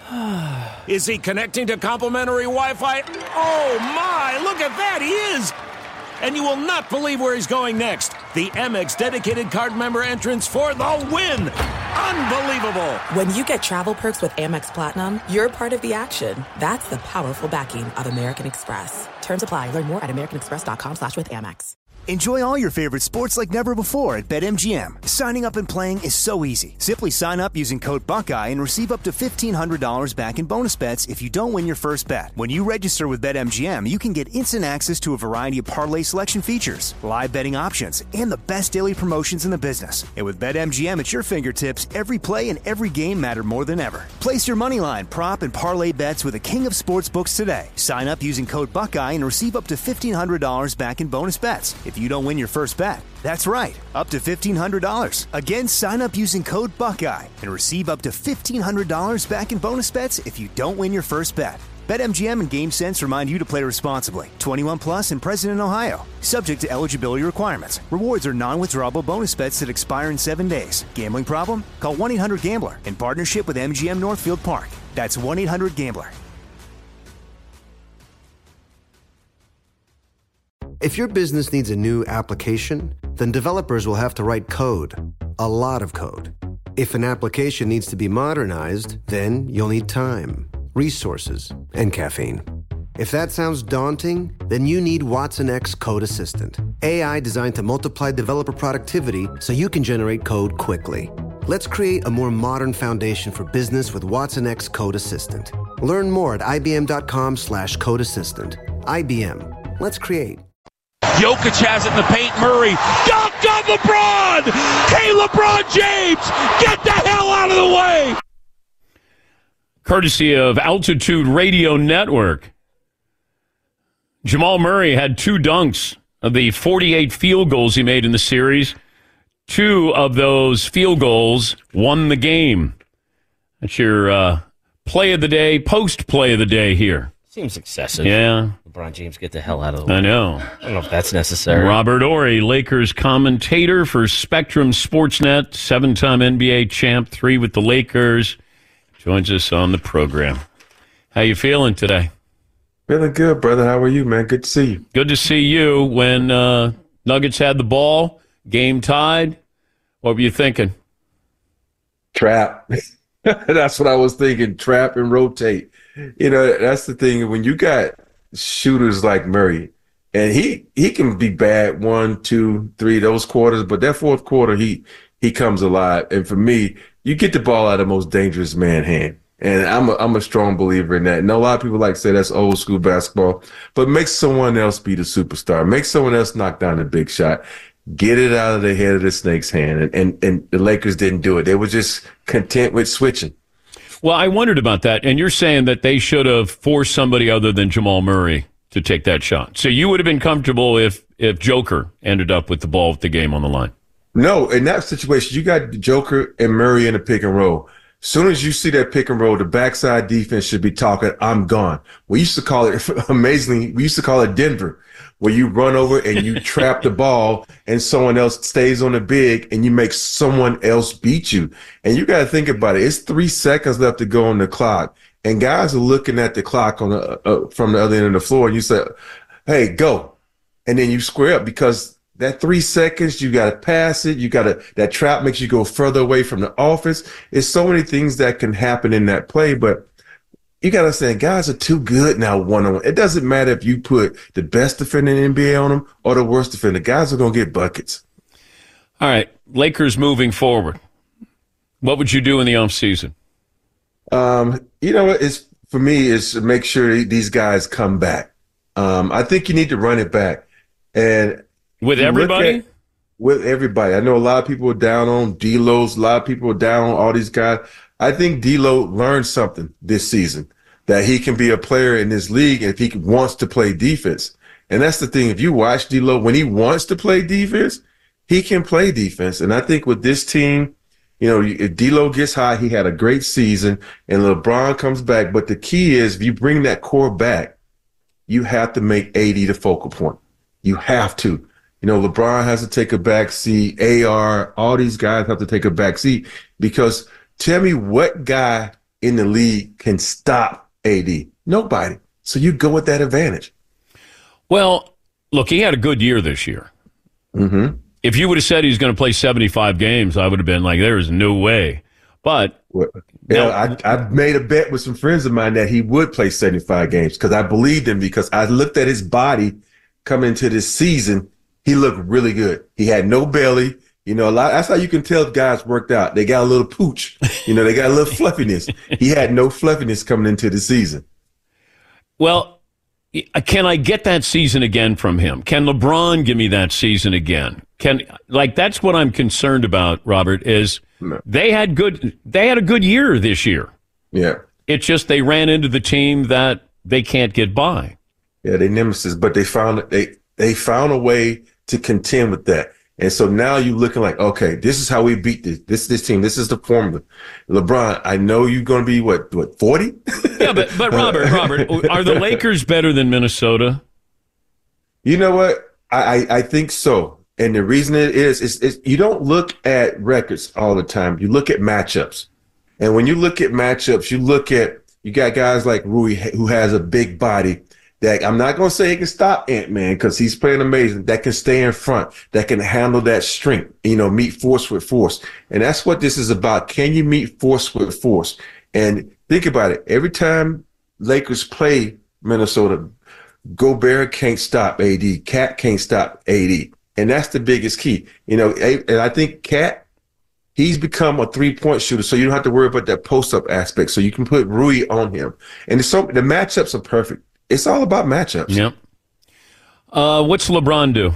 Is he connecting to complimentary Wi-Fi? Oh, my! Look at that! He is! And you will not believe where he's going next. The Amex dedicated card member entrance for the win! Unbelievable! When you get travel perks with Amex Platinum, you're part of the action. That's the powerful backing of American Express. Terms apply. Learn more at americanexpress.com/withAmex. Enjoy all your favorite sports like never before at BetMGM. Signing up and playing is so easy. Simply sign up using code Buckeye and receive up to $1,500 back in bonus bets if you don't win your first bet. When you register with BetMGM, you can get instant access to a variety of parlay selection features, live betting options, and the best daily promotions in the business. And with BetMGM at your fingertips, every play and every game matter more than ever. Place your moneyline, prop, and parlay bets with the king of sportsbooks today. Sign up using code Buckeye and receive up to $1,500 back in bonus bets if you don't win your first bet. That's right, up to $1,500. Again, sign up using code Buckeye and receive up to $1,500 back in bonus bets if you don't win your first bet. BetMGM and GameSense remind you to play responsibly. 21 plus and present in Ohio. Subject to eligibility requirements. Rewards are non-withdrawable bonus bets that expire in 7 days. Gambling problem? Call 1-800-GAMBLER in partnership with MGM Northfield Park. That's 1-800-GAMBLER. If your business needs a new application, then developers will have to write code, a lot of code. If an application needs to be modernized, then you'll need time, resources, and caffeine. If that sounds daunting, then you need Watson X Code Assistant, AI designed to multiply developer productivity so you can generate code quickly. Let's create a more modern foundation for business with Watson X Code Assistant. Learn more at ibm.com/code assistant. IBM. Let's create. Jokic has it in the paint. Murray. Dunk on LeBron! Hey, LeBron James! Get the hell out of the way! Courtesy of Altitude Radio Network. Jamal Murray had 2 dunks of the 48 field goals he made in the series. 2 of those field goals won the game. That's your play of the day, post-play of the day here. Seems excessive. Yeah. LeBron James, get the hell out of the way. I know. I don't know if that's necessary. Robert Horry, Lakers commentator for Spectrum Sportsnet, 7-time NBA champ, 3 with the Lakers, joins us on the program. How you feeling today? Feeling good, brother. How are you, man? Good to see you. Good to see you. When Nuggets had the ball, game tied, what were you thinking? Trap. That's what I was thinking. Trap and rotate. You know, that's the thing. When you got shooters like Murray, and he can be bad 1, 2, 3 those quarters, but that fourth quarter he comes alive. And for me, you get the ball out of the most dangerous man hand. And I'm a strong believer in that. And a lot of people like to say that's old school basketball, but make someone else be the superstar. Make someone else knock down the big shot. Get it out of the head of the snake's hand. And the Lakers didn't do it. They were just content with switching. Well, I wondered about that. And you're saying that they should have forced somebody other than Jamal Murray to take that shot. So you would have been comfortable if Joker ended up with the ball with the game on the line. No, in that situation, you got Joker and Murray in a pick and roll. Soon as you see that pick and roll, the backside defense should be talking, I'm gone. We used to call it, amazingly, we used to call it Denver, where you run over and you trap the ball and someone else stays on the big and you make someone else beat you. And you got to think about it. It's 3 seconds left to go on the clock. And guys are looking at the clock on the, from the other end of the floor and you say, hey, go. And then you square up because that 3 seconds, you got to pass it. That trap makes you go further away from the offense. There's so many things that can happen in that play, but you got to say guys are too good now one-on-one. It doesn't matter if you put the best defender in the NBA on them or the worst defender. Guys are going to get buckets. All right, Lakers moving forward. What would you do in the offseason? You know what? For me, is to make sure these guys come back. I think you need to run it back. And with everybody? With everybody. I know a lot of people are down on D-Lo's. A lot of people are down on all these guys. I think D-Lo learned something this season, that he can be a player in this league if he wants to play defense. And that's the thing. If you watch D-Lo, when he wants to play defense, he can play defense. And I think with this team, you know, if D-Lo gets hot, he had a great season, and LeBron comes back. But the key is, if you bring that core back, you have to make AD the focal point. You have to. You know, LeBron has to take a back seat. AR, all these guys have to take a back seat, because tell me what guy in the league can stop AD? Nobody. So you go with that advantage. Well, look, he had a good year this year. Mm-hmm. If you would have said he's going to play 75 games, I would have been like, there is no way. But I made a bet with some friends of mine that he would play 75 games because I believed him, because I looked at his body coming into this season. He looked really good. He had no belly. You know, that's how you can tell if guys worked out. They got a little pooch. You know, they got a little fluffiness. He had no fluffiness coming into the season. Well, can I get that season again from him? Can LeBron give me that season again? That's what I'm concerned about, Robert, is they had a good year this year. Yeah. It's just they ran into the team that they can't get by. Yeah, they nemesis, but they found a way to contend with that. And so now you're looking like, okay, this is how we beat this team. This is the formula. LeBron, I know you're going to be what 40? Yeah, but Robert, are the Lakers better than Minnesota? You know what? I think so. And the reason it is you don't look at records all the time. You look at matchups. And when you look at matchups, you got guys like Rui, who has a big body, that I'm not going to say he can stop Ant-Man because he's playing amazing, that can stay in front, that can handle that strength, meet force with force. And that's what this is about. Can you meet force with force? And think about it. Every time Lakers play Minnesota, Gobert can't stop AD. Cat can't stop AD. And that's the biggest key. And I think Cat, he's become a three-point shooter, so you don't have to worry about that post-up aspect. So you can put Rui on him. And the matchups are perfect. It's all about matchups. Yep. What's LeBron do?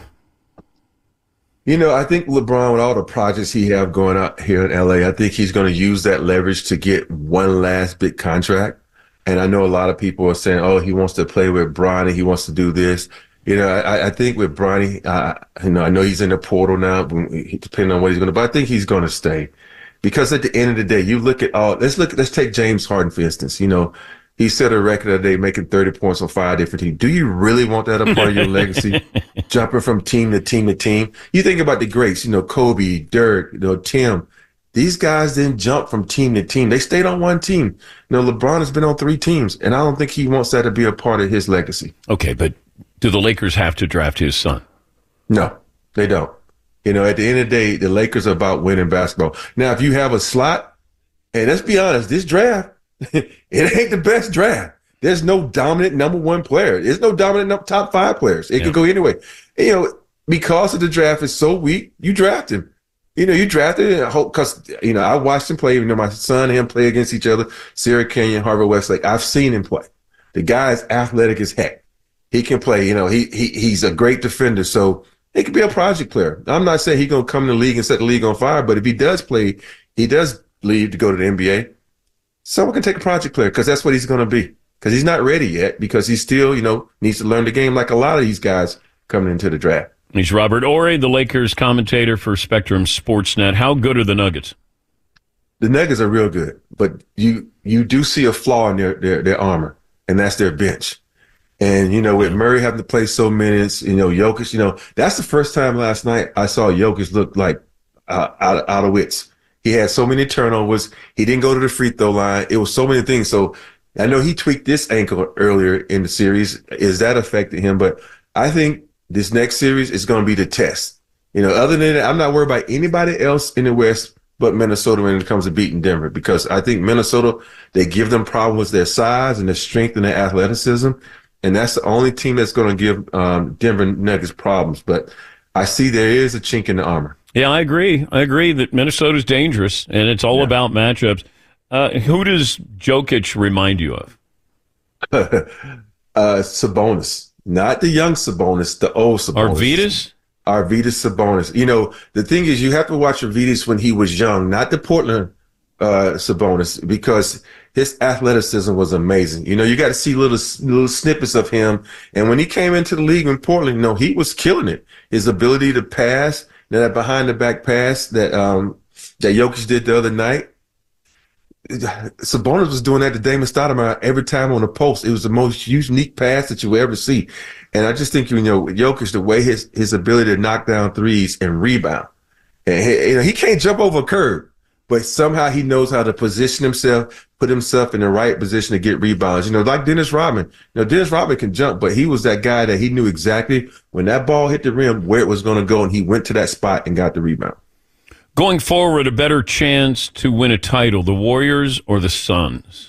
I think LeBron, with all the projects he have going out here in LA, I think he's going to use that leverage to get one last big contract. And I know a lot of people are saying, oh, he wants to play with Bronny, he wants to do this. I think with Bronny, I know he's in the portal now, depending on what he's going to, but I think he's going to stay. Because at the end of the day, you look at let's take James Harden, for instance. He set a record today making 30 points on 5 different teams. Do you really want that a part of your legacy? Jumping from team to team to team. You think about the greats, Kobe, Dirk, Tim. These guys didn't jump from team to team. They stayed on one team. LeBron has been on 3 teams, and I don't think he wants that to be a part of his legacy. Okay, but do the Lakers have to draft his son? No, they don't. At the end of the day, the Lakers are about winning basketball. Now, if you have a slot, and let's be honest, this draft, it ain't the best draft. There's no dominant number 1 player. There's no dominant top 5 players. It could go anyway. Because of the draft is so weak, you draft him. You drafted it, because, I watched him play. My son and him play against each other. Sierra Canyon, Harvard Westlake. I've seen him play. The guy's athletic as heck. He can play. He's a great defender. So he could be a project player. I'm not saying he's going to come in the league and set the league on fire, but if he does play, he does leave to go to the NBA. Someone can take a project player because that's what he's going to be. Because he's not ready yet, because he still, needs to learn the game like a lot of these guys coming into the draft. He's Robert Horry, the Lakers commentator for Spectrum Sportsnet. How good are the Nuggets? The Nuggets are real good, but you do see a flaw in their armor, and that's their bench. And, with Murray having to play so minutes, Jokic, that's the first time last night I saw Jokic look like out of wits. He had so many turnovers. He didn't go to the free throw line. It was so many things. So I know he tweaked this ankle earlier in the series. Is that affecting him? But I think this next series is going to be the test. Other than that, I'm not worried about anybody else in the West but Minnesota when it comes to beating Denver, because I think Minnesota, they give them problems with their size and their strength and their athleticism. And that's the only team that's going to give Denver Nuggets problems. But I see there is a chink in the armor. Yeah, I agree. I agree that Minnesota's dangerous, and it's all about matchups. Who does Jokic remind you of? Sabonis. Not the young Sabonis, the old Sabonis. Arvydas Sabonis. The thing is, you have to watch Arvydas when he was young, not the Portland Sabonis, because his athleticism was amazing. You got to see little snippets of him. And when he came into the league in Portland, he was killing it. His ability to pass, that behind the back pass that Jokic did the other night. Sabonis was doing that to Damon Stoudemire every time on the post. It was the most unique pass that you will ever see. And I just think, Jokic, the way his ability to knock down threes and rebound, and he can't jump over a curb, but somehow he knows how to position himself, put himself in the right position to get rebounds. Like Dennis Rodman. Dennis Rodman can jump, but he was that guy that he knew exactly when that ball hit the rim where it was going to go, and he went to that spot and got the rebound. Going forward, a better chance to win a title, the Warriors or the Suns?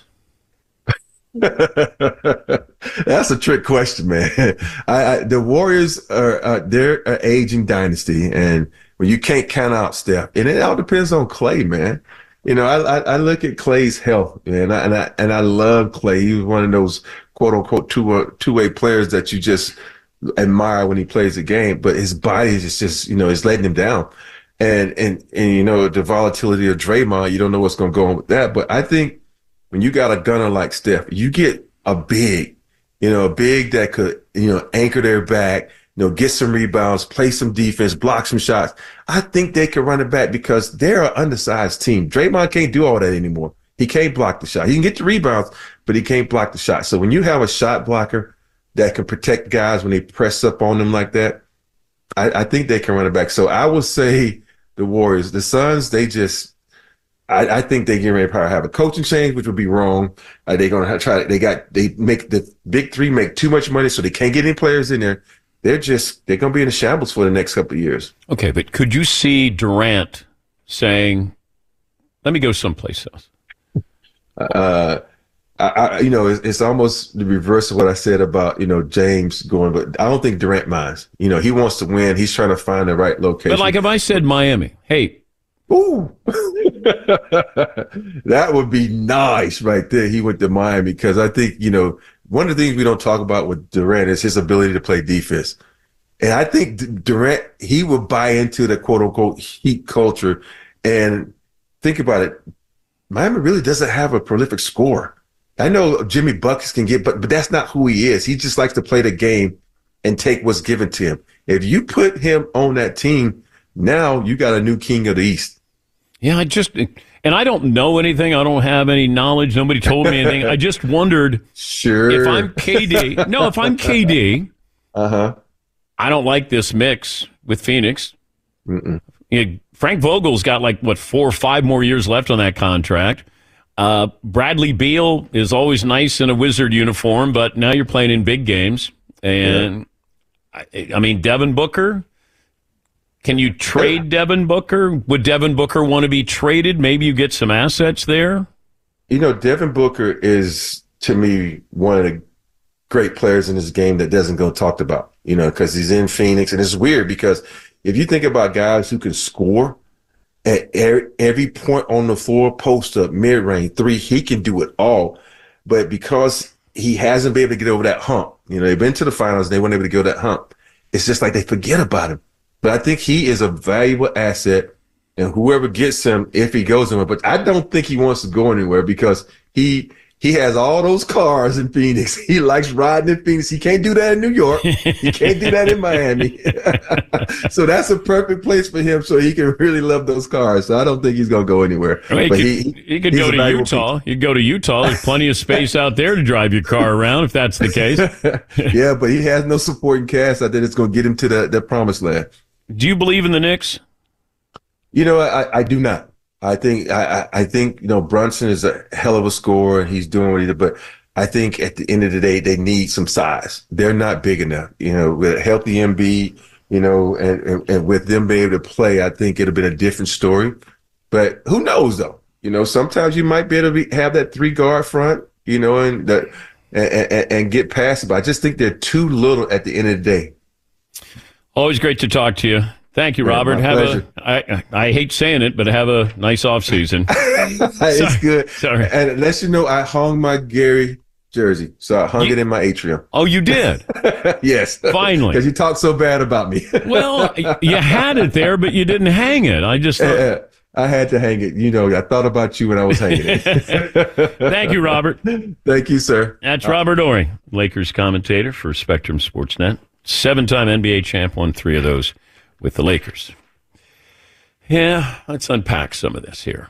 That's a trick question, man. The Warriors they're an aging dynasty, and when you can't count out Steph, and it all depends on Clay, man. I look at Clay's health, man, and I love Clay. He was one of those quote unquote two-way players that you just admire when he plays the game, but his body is just is letting him down. And the volatility of Draymond, you don't know what's going to go on with that. But I think when you got a gunner like Steph, you get a big that could, anchor their back, get some rebounds, play some defense, block some shots. I think they can run it back because they're an undersized team. Draymond can't do all that anymore. He can't block the shot. He can get the rebounds, but he can't block the shot. So when you have a shot blocker that can protect guys when they press up on them like that, I think they can run it back. So I would say the Warriors. The Suns, they just I think they're getting ready to probably have a coaching change, which would be wrong. They're going to try. They make the big three make too much money, so they can't get any players in there. They're going to be in a shambles for the next couple of years. Okay, but could you see Durant saying, "Let me go someplace else"? It's almost the reverse of what I said about, James going, but I don't think Durant minds. He wants to win. He's trying to find the right location. But like if I said Miami, hey. Ooh. That would be nice right there. He went to Miami because I think, one of the things we don't talk about with Durant is his ability to play defense. And I think Durant, he would buy into the quote unquote Heat culture. And think about it. Miami really doesn't have a prolific scorer. I know Jimmy buckets can get, but that's not who he is. He just likes to play the game and take what's given to him. If you put him on that team, now you got a new king of the East. Yeah, and I don't know anything. I don't have any knowledge. Nobody told me anything. I just wondered if I'm KD. No, if I'm KD, I don't like this mix with Phoenix. Frank Vogel's got 4 or 5 more years left on that contract. Bradley Beal is always nice in a Wizard uniform, but now you're playing in big games. And I mean, Devin Booker. Can you trade Devin Booker? Would Devin Booker want to be traded? Maybe you get some assets there. Devin Booker is, to me, one of the great players in this game that doesn't go talked about, because he's in Phoenix. And it's weird because if you think about guys who can score at every point on the floor, post up, mid-range, three, he can do it all. But because he hasn't been able to get over that hump, they've been to the finals, they weren't able to get over that hump. It's just like they forget about him. But I think he is a valuable asset, and whoever gets him, if he goes anywhere. But I don't think he wants to go anywhere because he has all those cars in Phoenix. He likes riding in Phoenix. He can't do that in New York. He can't do that in Miami. So that's a perfect place for him so he can really love those cars. So I don't think he's going to go anywhere. He could go to Utah. You go to Utah. There's plenty of space out there to drive your car around if that's the case. Yeah, but he has no supporting cast. I think it's going to get him to the promised land. Do you believe in the Knicks? I do not. I think Brunson is a hell of a scorer and he's doing what he did, but I think at the end of the day they need some size. They're not big enough. With a healthy Embiid, and with them being able to play, I think it'd have been a different story. But who knows though? Sometimes you might be able to have that 3-guard front, and get past it. But I just think they're too little at the end of the day. Always great to talk to you. Thank you, Robert. I hate saying it, but have a nice off season. It's good. Sorry. And unless I hung my Gary jersey, so I hung it in my atrium. Oh, you did? Yes. Finally. Because you talked so bad about me. Well, you had it there, but you didn't hang it. I just thought... I had to hang it. I thought about you when I was hanging it. Thank you, Robert. Thank you, sir. That's Robert Horry, Lakers commentator for Spectrum Sportsnet. 7-time NBA champ, won 3 of those with the Lakers. Yeah, let's unpack some of this here.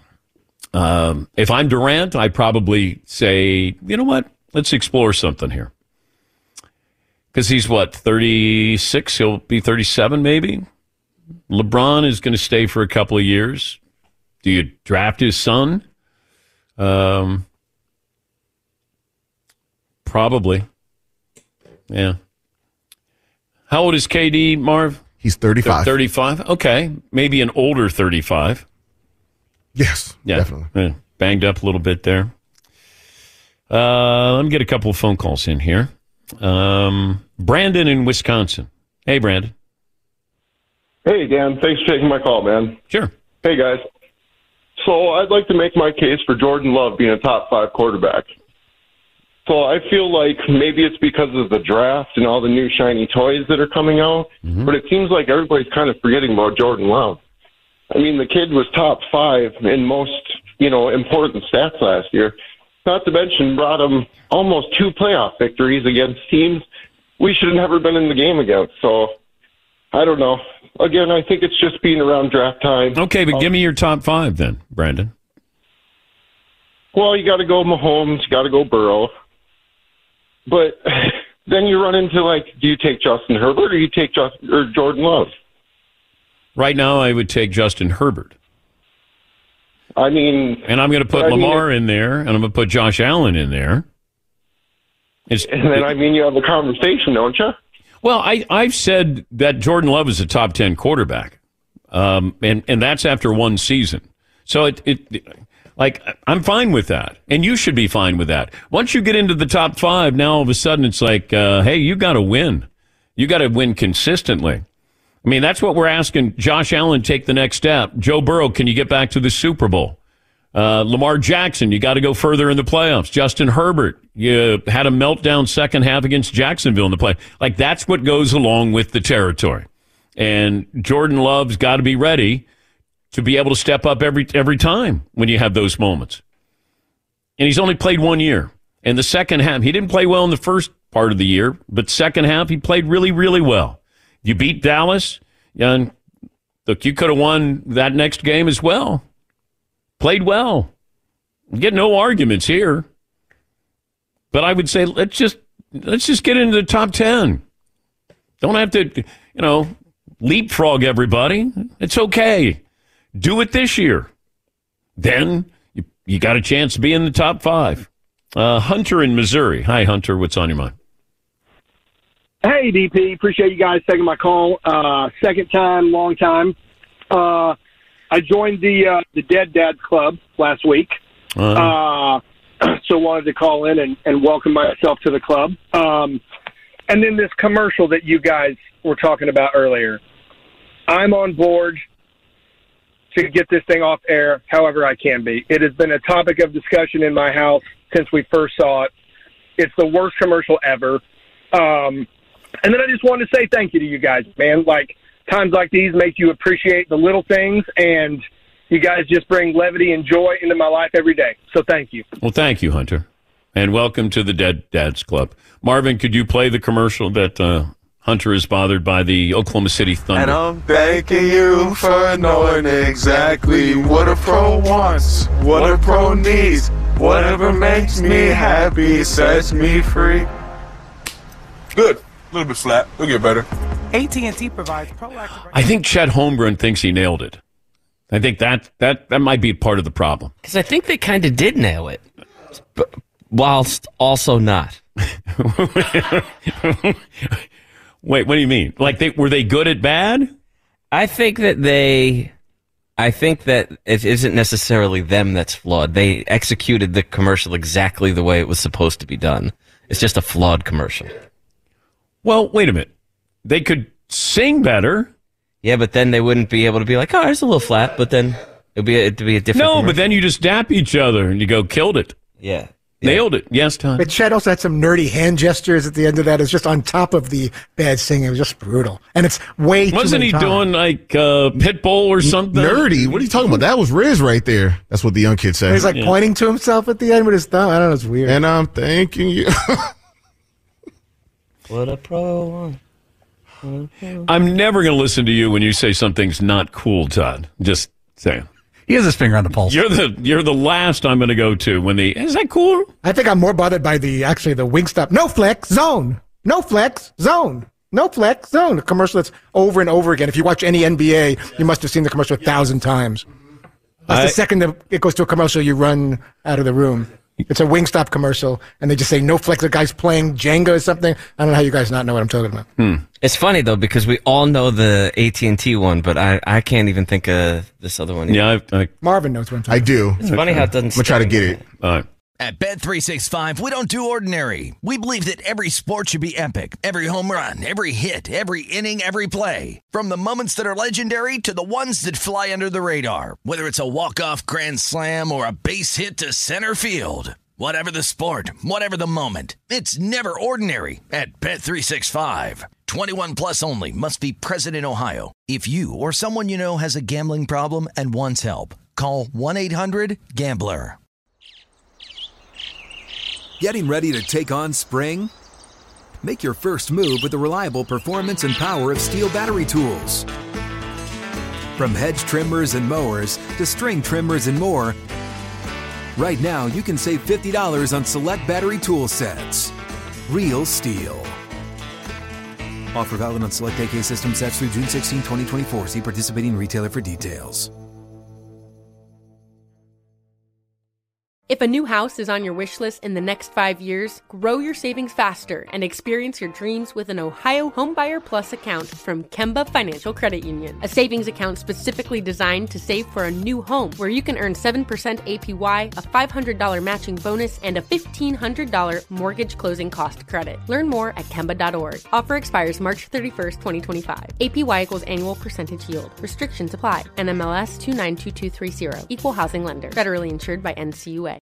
If I'm Durant, I'd probably say, you know what? Let's explore something here. Because he's 36? He'll be 37 maybe? LeBron is going to stay for a couple of years. Do you draft his son? Probably. Yeah. How old is KD, Marv? He's 35. 35? Okay. Maybe an older 35. Yes, definitely. Yeah. Banged up a little bit there. Let me get a couple of phone calls in here. Brandon in Wisconsin. Hey, Brandon. Hey, Dan. Thanks for taking my call, man. Sure. Hey, guys. So I'd like to make my case for Jordan Love being a top 5 quarterback. So I feel like maybe it's because of the draft and all the new shiny toys that are coming out, but it seems like everybody's kind of forgetting about Jordan Love. I mean, the kid was top 5 in most, important stats last year. Not to mention brought him almost 2 playoff victories against teams we should have never been in the game against. So I don't know. Again, I think it's just being around draft time. Okay, but give me your top 5 then, Brandon. Well, you got to go Mahomes, you got to go Burrow. But then you run into, do you take Justin Herbert or you take Jordan Love? Right now, I would take Justin Herbert. I mean, and I'm going to put Lamar in there, and I'm going to put Josh Allen in there. And then, you have a conversation, don't you? Well, I've said that Jordan Love is a top 10 quarterback, and that's after one season. So I'm fine with that, and you should be fine with that. Once you get into the top 5, now all of a sudden it's like, hey, you got to win. You got to win consistently. I mean, that's what we're asking. Josh Allen, take the next step. Joe Burrow, can you get back to the Super Bowl? Lamar Jackson, you got to go further in the playoffs. Justin Herbert, you had a meltdown second half against Jacksonville in the play. Like, that's what goes along with the territory. And Jordan Love's got to be ready to be able to step up every time when you have those moments. And he's only played 1 year. And the second half, he didn't play well in the first part of the year, but second half, he played really, really well. You beat Dallas, and look, you could have won that next game as well. Played well. Get no arguments here. But I would say let's just get into the top 10. Don't have to, leapfrog everybody. It's okay. Do it this year. Then you got a chance to be in the top 5. Hunter in Missouri. Hi, Hunter. What's on your mind? Hey, DP. Appreciate you guys taking my call. Second time, long time. I joined the Dead Dads Club last week. So wanted to call in and welcome myself to the club. And then this commercial that you guys were talking about earlier. I'm on board to get this thing off air however I can be. It has been a topic of discussion in my house since we first saw it. It's the worst commercial ever. And then I just wanted to say thank you to you guys, man. Like, times like these make you appreciate the little things, and you guys just bring levity and joy into my life every day. So thank you. Well, thank you, Hunter. And welcome to the Dead Dads Club. Marvin, could you play the commercial that Hunter is bothered by the Oklahoma City Thunder? And I'm thanking you for knowing exactly what a pro wants, what a pro needs. Whatever makes me happy sets me free. Good. A little bit flat. It'll get better. AT&T provides proactive... I think Chet Holmgren thinks he nailed it. I think that might be part of the problem. Because I think they kind of did nail it, but whilst also not. Wait, what do you mean? Like, were they good at bad? I think that it isn't necessarily them that's flawed. They executed the commercial exactly the way it was supposed to be done. It's just a flawed commercial. Well, wait a minute. They could sing better. Yeah, but then they wouldn't be able to be like, oh, it's a little flat, but then it'd be a different commercial. But then you just dap each other and you go, killed it. Yeah. Nailed it. Yes, Tom. But Chet also had some nerdy hand gestures at the end of that. It's just on top of the bad singing. It was just brutal. And it's way too Wasn't many he times. doing like Pitbull or something? Nerdy? What are you talking about? That was Riz right there. That's what the young kid said. He's like pointing to himself at the end with his thumb. I don't know. It's weird. And I'm thanking you. What a pro. I'm never going to listen to you when you say something's not cool, Todd. Just saying. He has his finger on the pulse. You're the last I'm going to go to when is that cool? I think I'm more bothered by the Wingstop. No flex zone. No flex zone. No flex zone. A commercial that's over and over again. If you watch any NBA, you must have seen the commercial 1,000 times. That's the second that it goes to a commercial, you run out of the room. It's a Wingstop commercial, and they just say no flex. The guy's playing Jenga or something. I don't know how you guys not know what I'm talking about. It's funny, though, because we all know the AT&T one, but I can't even think of this other one. Yeah, Marvin knows what I'm talking about. I do. It's funny how it doesn't I'm going to try to get it. All right. At Bet365, we don't do ordinary. We believe that every sport should be epic. Every home run, every hit, every inning, every play. From the moments that are legendary to the ones that fly under the radar. Whether it's a walk-off grand slam or a base hit to center field. Whatever the sport, whatever the moment, it's never ordinary at Bet365. 21 plus only. Must be present in Ohio. If you or someone you know has a gambling problem and wants help, call 1-800-GAMBLER. Getting ready to take on spring? Make your first move with the reliable performance and power of Steel battery tools. From hedge trimmers and mowers to string trimmers and more, right now you can save $50 on select battery tool sets. Real Steel. Offer valid on select AK system sets through June 16, 2024. See participating retailer for details. If a new house is on your wish list in the next 5 years, grow your savings faster and experience your dreams with an Ohio Homebuyer Plus account from Kemba Financial Credit Union. A savings account specifically designed to save for a new home, where you can earn 7% APY, a $500 matching bonus, and a $1,500 mortgage closing cost credit. Learn more at Kemba.org. Offer expires March 31st, 2025. APY equals annual percentage yield. Restrictions apply. NMLS 292230. Equal housing lender. Federally insured by NCUA.